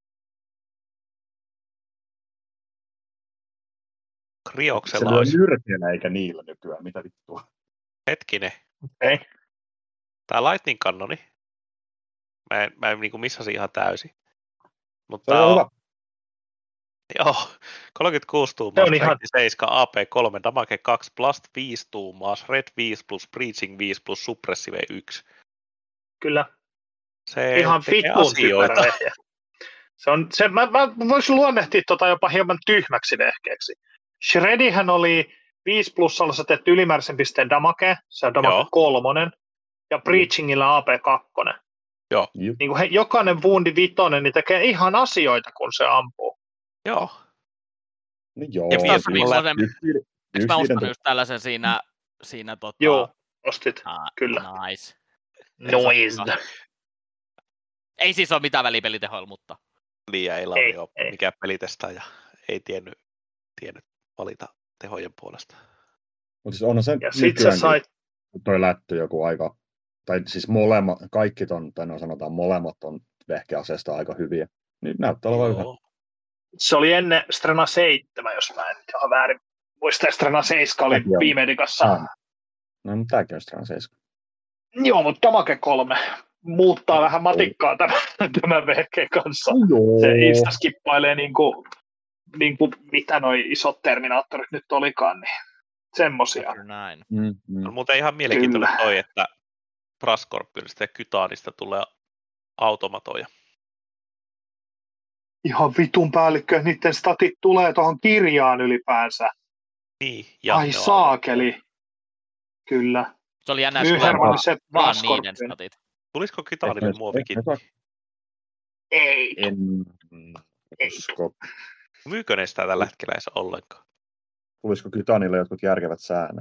Krioksella olisi... Se on nyrkeillä eikä niillä nykyään, mitä vittua. Hetkinen. Okay. Tää Lightning Cannoni. Mä niinku missasin ihan täysin. Mutta se on hyvä. Joo, 36 tuumaa, Strength 7, AP3, Damage 2, Blast 5 tuumaa, Red 5 plus Breaching 5 plus Suppressive 1. Kyllä. Se ihan vittuun typerä lehjä. Mä voisin luonnehtia jopa hieman tyhmäksi vehkeeksi. Shredihän oli 5 plussalla sä teet ylimääräisen pisteen damage, se on damage 3, ja Breachingilla AP2. Joo. Niin kuin jokainen wundi 5 niin tekee ihan asioita, kun se ampuu. Joo. No joo. Ja eikö mä ostan just tällaisen siinä Joo, ostit. Kyllä. Nice. Noise. Ei siis ole mitään väliä pelitehoilla, mutta liian ei Lauri ole mikään pelitestaaja. Ei tiennyt valita tehojen puolesta. Mutta siis onhan se ja sit sä sait toi lätty joku aika, tai siis molemmat, kaikki sanotaan molemmat on vehkeaseesta aika hyviä. Niin näyttää olevan hyvä. Se oli ennen Strana 7, jos mä en ihan väärin muista. Strana 7 oli P-Medicassa. No, mutta tämäkin on Strana 7. Joo, mutta Damage 3 muuttaa vähän matikkaa tämän vehkeen kanssa. Joo. Se instaskippailee niinku mitä noi isot Terminaattorit nyt olikaan, niin semmosia. Näin. On muuten ihan mielenkiintoinen toi, että Brascorpionista ja Kytaanista tulee automatoja. Ihan vitun päällikkö, niiden statit tulee tuohon kirjaan ylipäänsä. Niin, ai saakeli. Kyllä. Se oli jännä, se vaan niiden statit. Tulisiko Kytanille muovikin? Ei. En usko. Myykö ne sitä tällä hetkellä edes ollenkaan? Tulisiko Kytanille jotkut järkevät säännöt?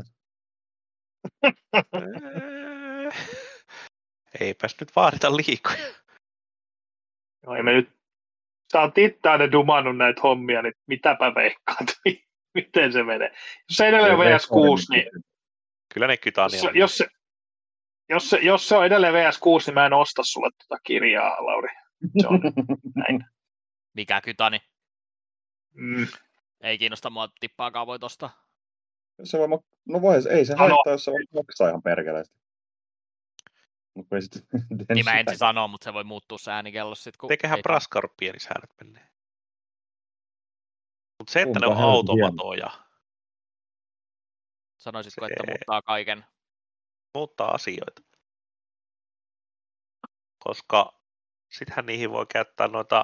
Eipäs nyt vaadita liikoja. No ei me nyt, sä oot itse aina dumannut näitä hommia, niin mitäpä veikkaat, miten se menee. Jos se edelleen VS6, niin Kyllä ne Kytania on. jos se on edelleen VS6, niin mä en osta sulle tuota kirjaa, Lauri. Se on näin. Mikä Kytani? Mm. Ei kiinnosta mua tippaakaan voi tosta. Se voi, no voi, ei se haittaa, jos se voi maksaa ihan perkeleesti. Niin mä ensin sanoa, mutta se voi muuttua se äänikellos sit. Tekehän Brascar pieni säännöt menee. Mutta se, että ne on automatoja. Sanoisitko, että muuttaa kaiken? Muuttaa asioita. Koska sittenhän niihin voi käyttää noita...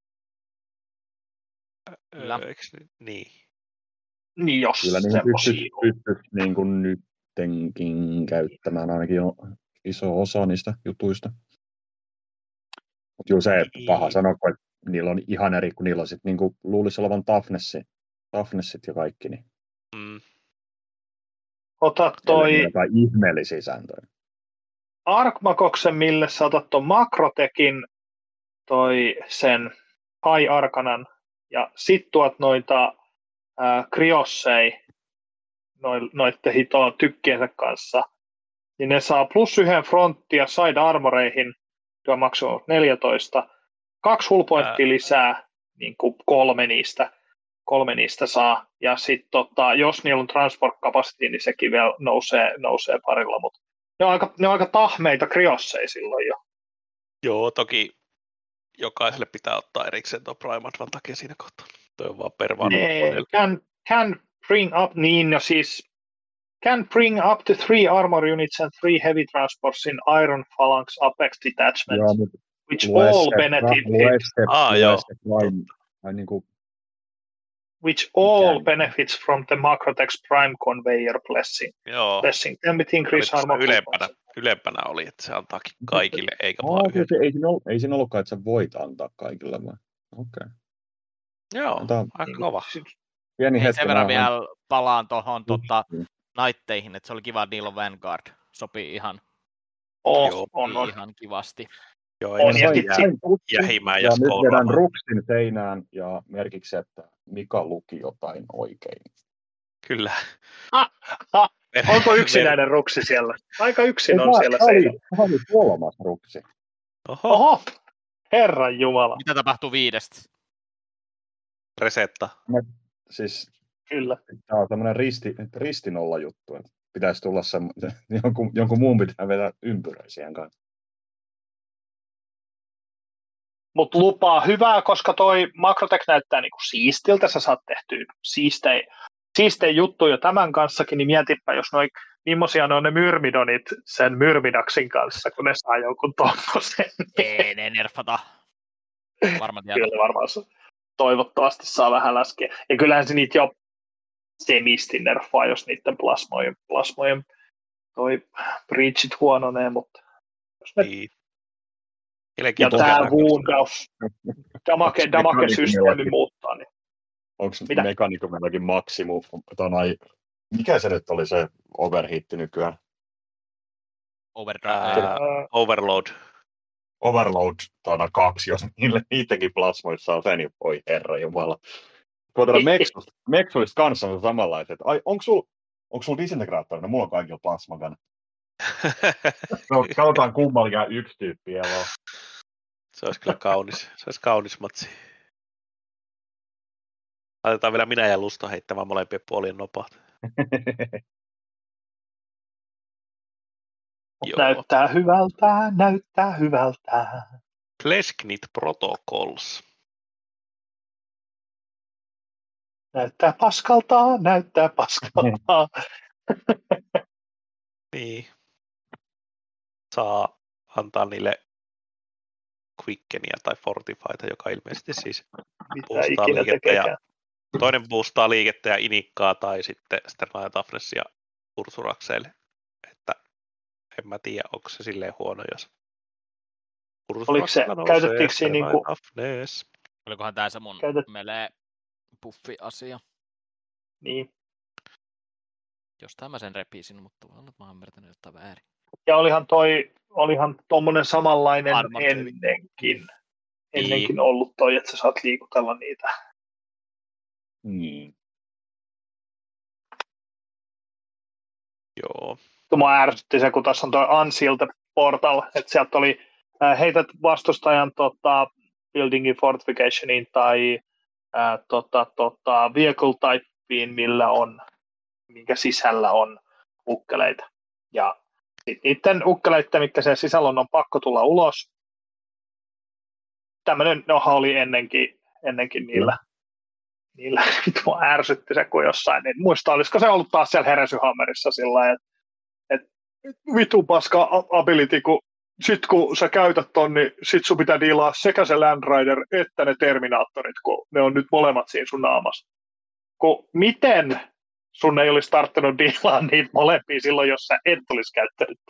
Niin. Niin jos kyllä niihin pystyisi niin kuin nyttenkin käyttämään ainakin iso osa niistä jutuista. Mutta kyllä se paha sanoa, että niillä on ihan eri, kun niillä on sitten niin luulisi olevan toughnessit ja kaikki. Niin. Ota toi... Jotain ihmeellisiä sääntöjä. Arkmakoksen, mille sä otat ton Makrotekin, toi sen High Arcanan, ja sit tuot noita Kriossei, noitten hitoon tykkiensä kanssa, niin ne saa +1 frontti ja side armoreihin, tuo maksaa 14, 2 hullpointtia lisää, niin kuin 3 niistä saa, ja sitten jos niillä on transport capacity, niin sekin vielä nousee parilla, mutta ne on aika tahmeita Kriosseja silloin jo. Joo, toki jokaiselle pitää ottaa erikseen tuo Prime Advantage siinä kohtaa. Tuo on vaan pervaan. Can bring up, niin no siis can bring up to 3 armor units and 3 heavy transports in Iron Phalanx Apex detachments, which all benefit which all benefits from the Macrotex Prime Conveyor blessing. Joo. Blessing can increase armor. Ylempänä oli, että se antaakin kaikille, eikä vaan yhdelle. Ei siinä ollutkaan, että sä voit antaa kaikille, vaan okei. Joo, aika kova. Pieni hetki. Sen verran vielä palaan tuohon Nightteihin, että se oli kiva, että niillä on Vanguard. Sopii ihan, ihan kivasti. Joo, jähimään ja nyt vedän ruksin seinään ja merkiksi, että Mika luki jotain oikein. Kyllä. Onko yksinäinen ruksi siellä? Aika yksin on siellä seinällä. Tämä oli 3. ruksi. Oho, Herran Jumala. Mitä tapahtuu 5? Resetta. Siis, kyllä. Tämä on tämmöinen ristinolla juttu. Että pitäisi tulla jonkun muun pitää vetää ympyröi siihen kanssa. Mutta lupaa hyvää, koska toi Macrotech näyttää niinku siistiltä. Sä saat tehtyä siistejä juttuja tämän kanssakin, niin mietipä, jos millaisia ne on ne myrmidonit sen myrmidaksin kanssa, kun ne saa jonkun tommosen. Ei, ne nerfata. Kyllä varmaan toivottavasti saa vähän laskea. Ja kyllähän se niitä jo semisti nerfaa, jos niiden plasmojen toi breachit huononee, mutta jos ne... Ja tämä woundaus, damage-systeemi muuttaa. Niin. Onko mekaniikomellakin maksimum? Mikä se nyt oli se overhitti nykyään? Overload. Overload 2, jos niidenkin plasmoissa on se, niin voi herra jumala. Tuolla Meksulista kanssa on samanlaiset. Ai, onko sulla disintegraattori? No, mulla on kaikilla plasmakan. Katsotaan kummallakaan yksi tyyppi. Se olisi kyllä kaunis. Se olisi kaunis matsi. Laitetaan vielä minä ja Lusto heittämään molempien puolien nopat. Näyttää hyvältä. Plesknit Protocols. Näyttää paskalta. Niin. Saa antaa niille Quickenia tai Fortifyta, joka ilmeisesti siis boostaa liikettä. Toinen boostaa liikettä ja inikkaa tai sitten Sterling Toughness ja Ursurakseille. Että en mä tiedä, onko se silleen huono, jos Oliko se, käytettiinkö siinä niinku... Olikohan tää se mun melee puffi-asia? Niin. Jostain mä sen repisin, mutta mä oon ymmärtänyt jotain väärin. Ja olihan tommonen samanlainen ennenkin ollut toi, että sä saat liikutella niitä. Joo. Mua ärsytti se, kun tässä on toi Unsealed Portal, että sieltä oli heität vastustajan buildingin fortificationiin tai vehicle typeen, minkä sisällä on ukkeleita. Ja niiden ukkeleiden, mitkä sen sisällä on pakko tulla ulos. Tämmöinen noha oli ennenkin niillä mua ärsytti se, kun jossain, en muista, olisiko se ollut taas siellä Heresyhammerissa sillä lailla, että vitu paska ability, kun sä käytät ton, niin sit sun pitää diilaa sekä se Land Rider että ne Terminaattorit, kun ne on nyt molemmat siinä sun naamassa. Miten sun ei olisi tarttunut diilaa niitä molempia silloin, jos sä et olisi käyttänyt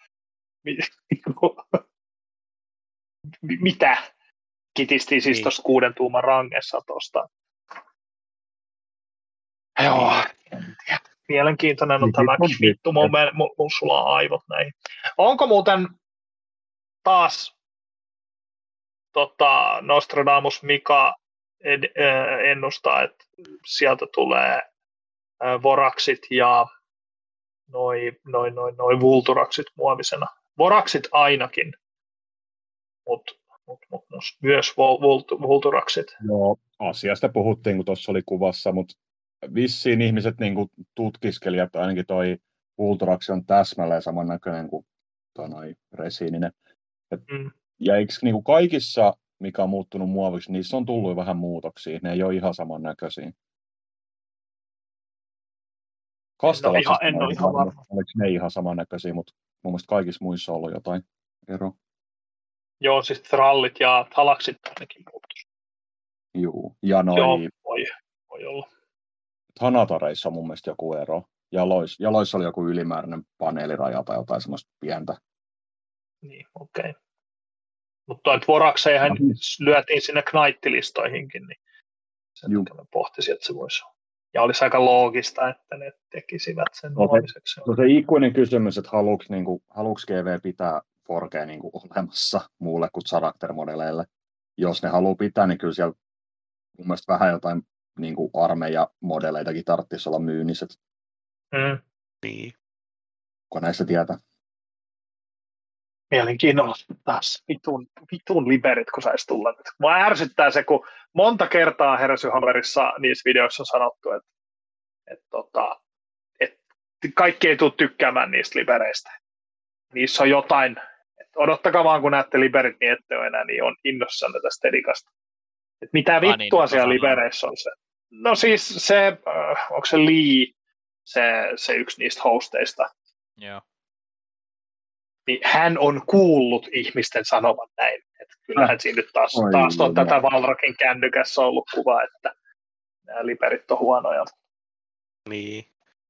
mitä? Kitistiin siis tuossa 6 tuuman rangessa tuosta. Joo, en tiedä. Mielenkiintoinen on tämäkin. Vittu, mun sulaa aivot näihin. Onko muuten taas Nostradamus Mika ennustaa, että sieltä tulee voraksit ja noi vulturaksit muovisena. Voraksit ainakin, mutta myös vulturaksit. Joo, asiasta puhuttiin, kun tuossa oli kuvassa, mutta vissiin ihmiset niin tutkiskeli, että ainakin toi vulturaksi on täsmälleen samannäköinen kuin resiininen. Ja eikö niin kaikissa, mikä on muuttunut muoviksi, niissä on tullut vähän muutoksia. Ne ei ole ihan samannäköisiä. Kastalaisista en ole ihan varma. Oliko ne ihan samannäköisiä, mutta mun mielestä kaikissa muissa on ollut jotain eroa. Joo, siis trallit ja talaksit ainakin muuttuisi. Joo, ja noi... Joo, voi olla. Hanatareissa on mun mielestä joku ero. Jaloissa oli joku ylimääräinen paneeliraja tai jotain semmoista pientä. Niin, okei. Mutta vorakseihän lyötiin sinne knaittilistoihinkin, niin sen takia pohtisin, että se voisi olla. Ja olisi aika loogista, että ne tekisivät sen muoviseksi. No se ikuinen kysymys, että haluuks GV pitää Forgea niinku olemassa muulle kuin karaktermodeleille. Jos ne haluaa pitää, niin kyllä siellä mun mielestä vähän jotain niinku armeijamodeleitakin tarvitsisi olla myynniset. Niin. Kun näistä tietää. Mielenkiinnolla taas vitun liberit, kun saisi tulla nyt. Mua ärsyttää se, kun monta kertaa Heresyhammerissa niissä videoissa on sanottu, että kaikki ei tule tykkäämään niistä libereistä. Niissä on jotain. Odottakaa vaan, kun näette liberit, niin ette ole enää niin on innossanne tästä edikasta. Et mitä vittua siellä libereissä on se? No siis se, onko se Lee, se yksi niistä hosteista? Joo. Niin hän on kuullut ihmisten sanovan näin. Että kyllähän siinä nyt taas on tätä Valrakin kännykässä ollut kuva, että nämä liberit on huonoja. Niin.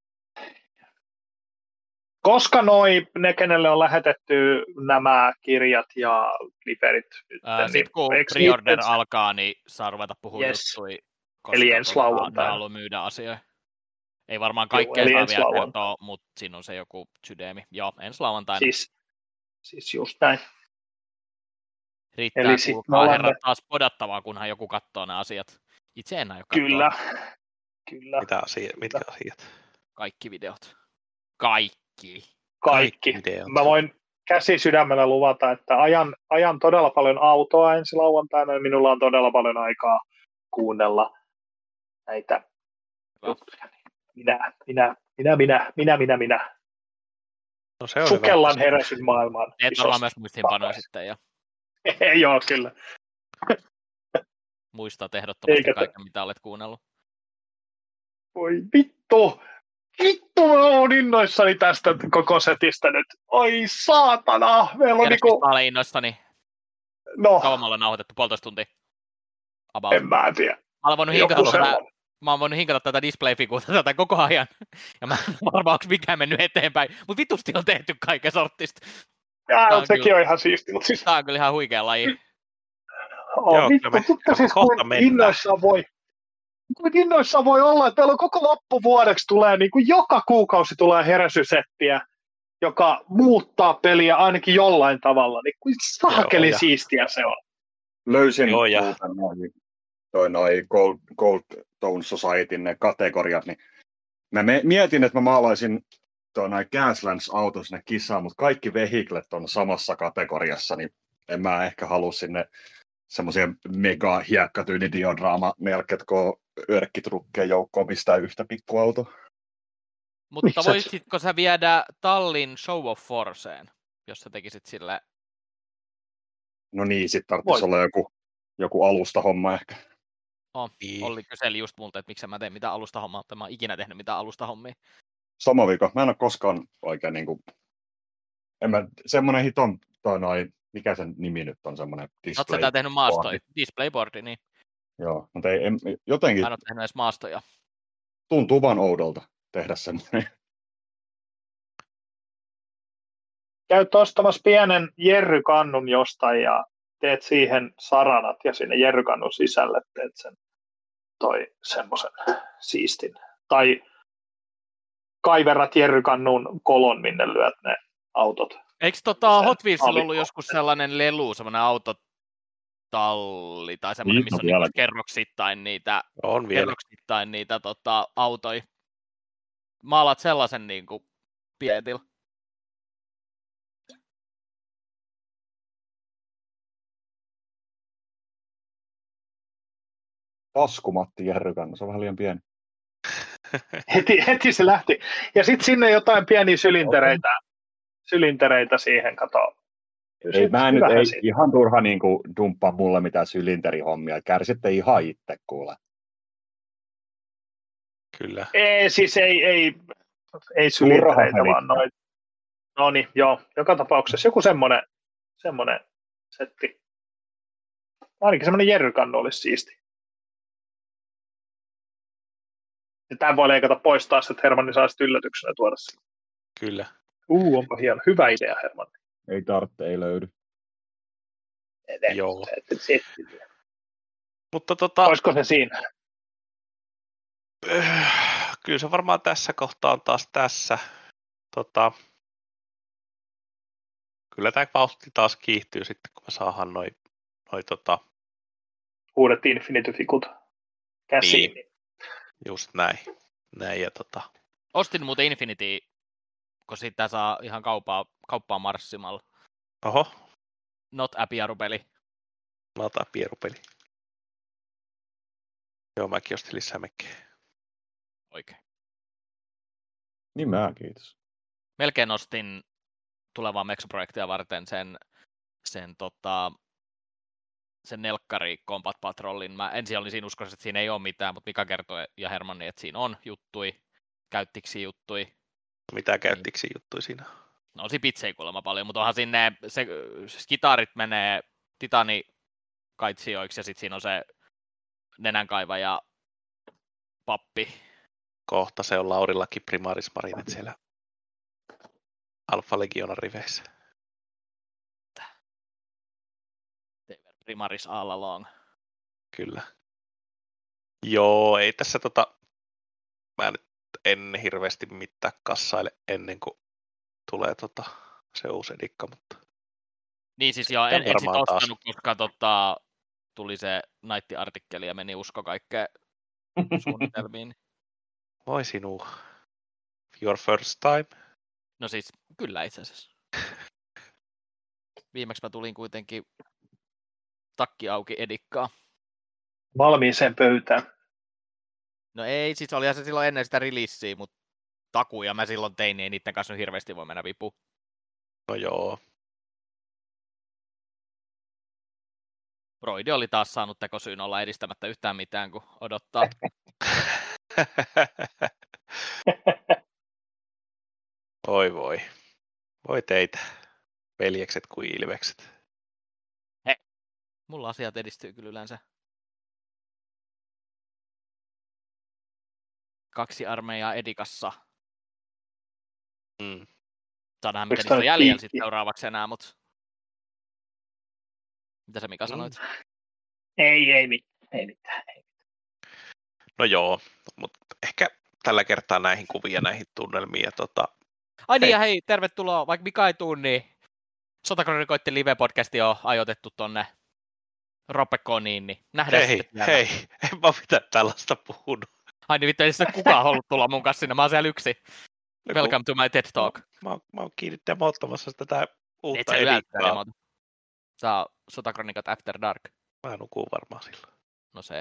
Koska ne, kenelle on lähetetty nämä kirjat ja liberit? Sitten kun pre-order alkaa, niin saa ruveta puhumaan juttui, koska eli ensi lauantaina. Ne haluaa myydä asioita. Ei varmaan kaikkea saa vielä kertoa, mutta siinä on se joku sydämi. Joo, ensi lauantaina. Siis just näin. Riittää kuulkaa herrat taas podattavaa, kunhan joku katsoo nämä asiat. Itse en aio katsoa. Kyllä. Mitkä asiat? Kaikki videot. Kaikki videot. Mä voin käsi sydämellä luvata, että ajan todella paljon autoa ensi lauantaina ja minulla on todella paljon aikaa kuunnella näitä juttuja. Minä. No se sukellan Heresyn maailmaan. Teet varmaan myös muistiinpanoja sitten. Ja... Joo, kyllä. Muistat ehdottomasti kaiken, mitä olet kuunnellut. Voi vittu! Vittu, mä oon innoissani tästä koko setistä nyt. Oi saatana! Meillä on niinku... Mä olen innoissani. No. Kauan mä olen nauhoitettu, 1,5 tuntia. About. En mä tiedä. Mä oon voinut hinkata tätä display-figuutta tätä koko ajan. Ja mä en varmaan, onko mikään mennyt eteenpäin. Mutta vitusti on tehty kaiken sortista. Sekin on ihan siisti, mutta siis... Tää on kyllä ihan huikea laji. Joo, vittu, mutta siis kohta kuin mennään. innoissaan voi olla, että meillä on koko loppuvuodeksi tulee, niin kuin joka kuukausi tulee heräsysettiä, joka muuttaa peliä ainakin jollain tavalla. Niin kuin saakeli siistiä se on. Löysin Joo, Gold Tone Societyn ne kategoriat, niin mä mietin, että mä maalaisin noin Gaslands-auton sinne kisaan, mutta kaikki vehiklet on samassa kategoriassa, niin en mä ehkä halua sinne semmoisia mega hiekkatyyli-diodraama-merket, kun örkkitrukkeen joukkoon mistään yhtä pikkuauto. Mutta voisitko sä viedä Tallin Show of Forceen, jos sä tekisit sille? No niin, sit tarvitsisi olla joku alustahomma ehkä. Olli kyseli just multa, että miksi mä teen mitään alustahommaa, mutta mä oon ikinä tehnyt mitään alustahommia. Sama vika. Mä en ole koskaan oikein niinku... semmonen hiton mikä sen nimi nyt on, semmonen Oot sä tää tehnyt maastoja? Displayboardi, niin. Joo, mutta jotenkin... Mä en oo tehnyt edes maastoja. Tuntuu vaan oudolta tehdä semmoinen. Käyt ostamassa pienen jerrykannun jostain ja teet siihen saranat ja sinne jerrykannun sisälle teet sen semmoisen siistin. Tai kaiverat jerrykannun kolon, minne lyöt ne autot. Eikö Hot Wheelsilla ollut joskus sellainen lelu, semmoinen autotalli tai semmoinen, missä on niinku kerroksittain niitä autoja? Maalaat sellaisen niinku Pietillä. Taskumatti jerrykannu, se on vähän liian pieni. Heti se lähti. Ja sitten sinne jotain pieniä sylintereitä siihen, kato. Mä nyt ei ihan turha niinku dumppaa mulle mitään sylinterihommia. Kärsitte ihan itse kuule. Kyllä. Ei sylintereitä, vaan noin. No niin, joo. Joka tapauksessa joku semmoinen setti. Ainakin semmoinen jerrykannu olisi siisti. Ja tämän voi leikata pois taas, että Hermanni saa sitten yllätyksenä tuoda sen. Kyllä. Onpa hieno. Hyvä idea, Hermanni. Ei tarvitse, ei löydy. Joo. Mutta olisiko se siinä? Kyllä se varmaan tässä kohtaa on taas tässä. Kyllä tämä vauhti taas kiihtyy sitten, kun me saadaan noi uudet Infinity-fikut käsiin. Niin. Just näin ja Ostin muuten Infinity, kun sitä saa ihan kauppaa marssimalla. Oho. Not Appiaru-peli. Not Appiaru-peli. Joo, mäkin ostin lisää mekkejä. Oikein. Niin mä, kiitos. Melkein ostin tulevaa Mekso-projektia varten sen Nelkkari Combat Patrolin. Mä ensin olin siinä uskossa, että siinä ei ole mitään, mutta Mika kertoi ja Hermanni, että siinä on juttui, käyttiksi juttui. Mitä käyttiksi juttui siinä? No siinä pitsei kuulemma paljon, mutta onhan sinne se kitaarit menee titanikaitsijoiksi ja sitten siinä on se nenänkaiva ja pappi. Kohta se on Laurillakin Primaris Marinet siellä Alfa Legionan riveissä. Primaris all along. Kyllä. Joo, ei tässä mä nyt en hirveästi mitään kassaile ennen kuin tulee se uusi edikka, mutta... Niin siis joo, en sit ostanut, koska tuli se Night-artikkeli ja meni usko kaikkeen suunnitelmiin. Voi sinua. Your first time? No siis, kyllä itse asiassa. Viimeksi mä tulin kuitenkin takki auki edikkaa. Valmiiseen pöytään. No ei, siis olihan se silloin ennen sitä releasea, mutta takuja mä silloin tein, niin ei niiden kanssa nyt hirveästi voi mennä vipuun. No joo. Broidi oli taas saanut tekosyyn olla edistämättä yhtään mitään, kun odottaa. Oi voi. Voi teitä, veljekset kuin ilvekset. Hei, mulla asiat edistyy kyllä yleensä. 2 armeijaa edikassa. Saadaan mitä niistä on jäljellä sitten seuraavaksi enää, mutta mitä sä Mika sanoit? Ei mitään. No joo, mutta ehkä tällä kertaa näihin kuviin ja näihin tunnelmiin. Ja Ai niin, ja hei, tervetuloa, vaikka Mika ei tuu, niin Sotakronikoitten live-podcasti on ajoitettu tonne Roppekoniin, niin nähdään sitten. Hei, en mä mitään tällaista puhunut. Ai niin vittu, ei sitten kukaan halunnut tulla mun kanssa sinne, mä oon siellä yksin. Welcome to my TED Talk. Mä oon kiinni demoottamassa tätä uutta edittaa. Saa Sotakronikat After Dark. Mä nukun varmaan silloin. No se.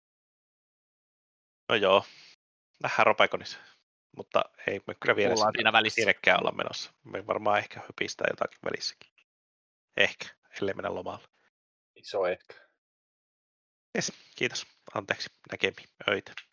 No joo, nähdään Ropekonissa. Mutta ei me kyllä vielä sinnekään olla menossa. Me varmaan ehkä höpistää jotakin välissäkin. Ehkä, ellei mennä lomalle. Iso ehkä. Yes, kiitos. Anteeksi. Näkemiin. Öitä.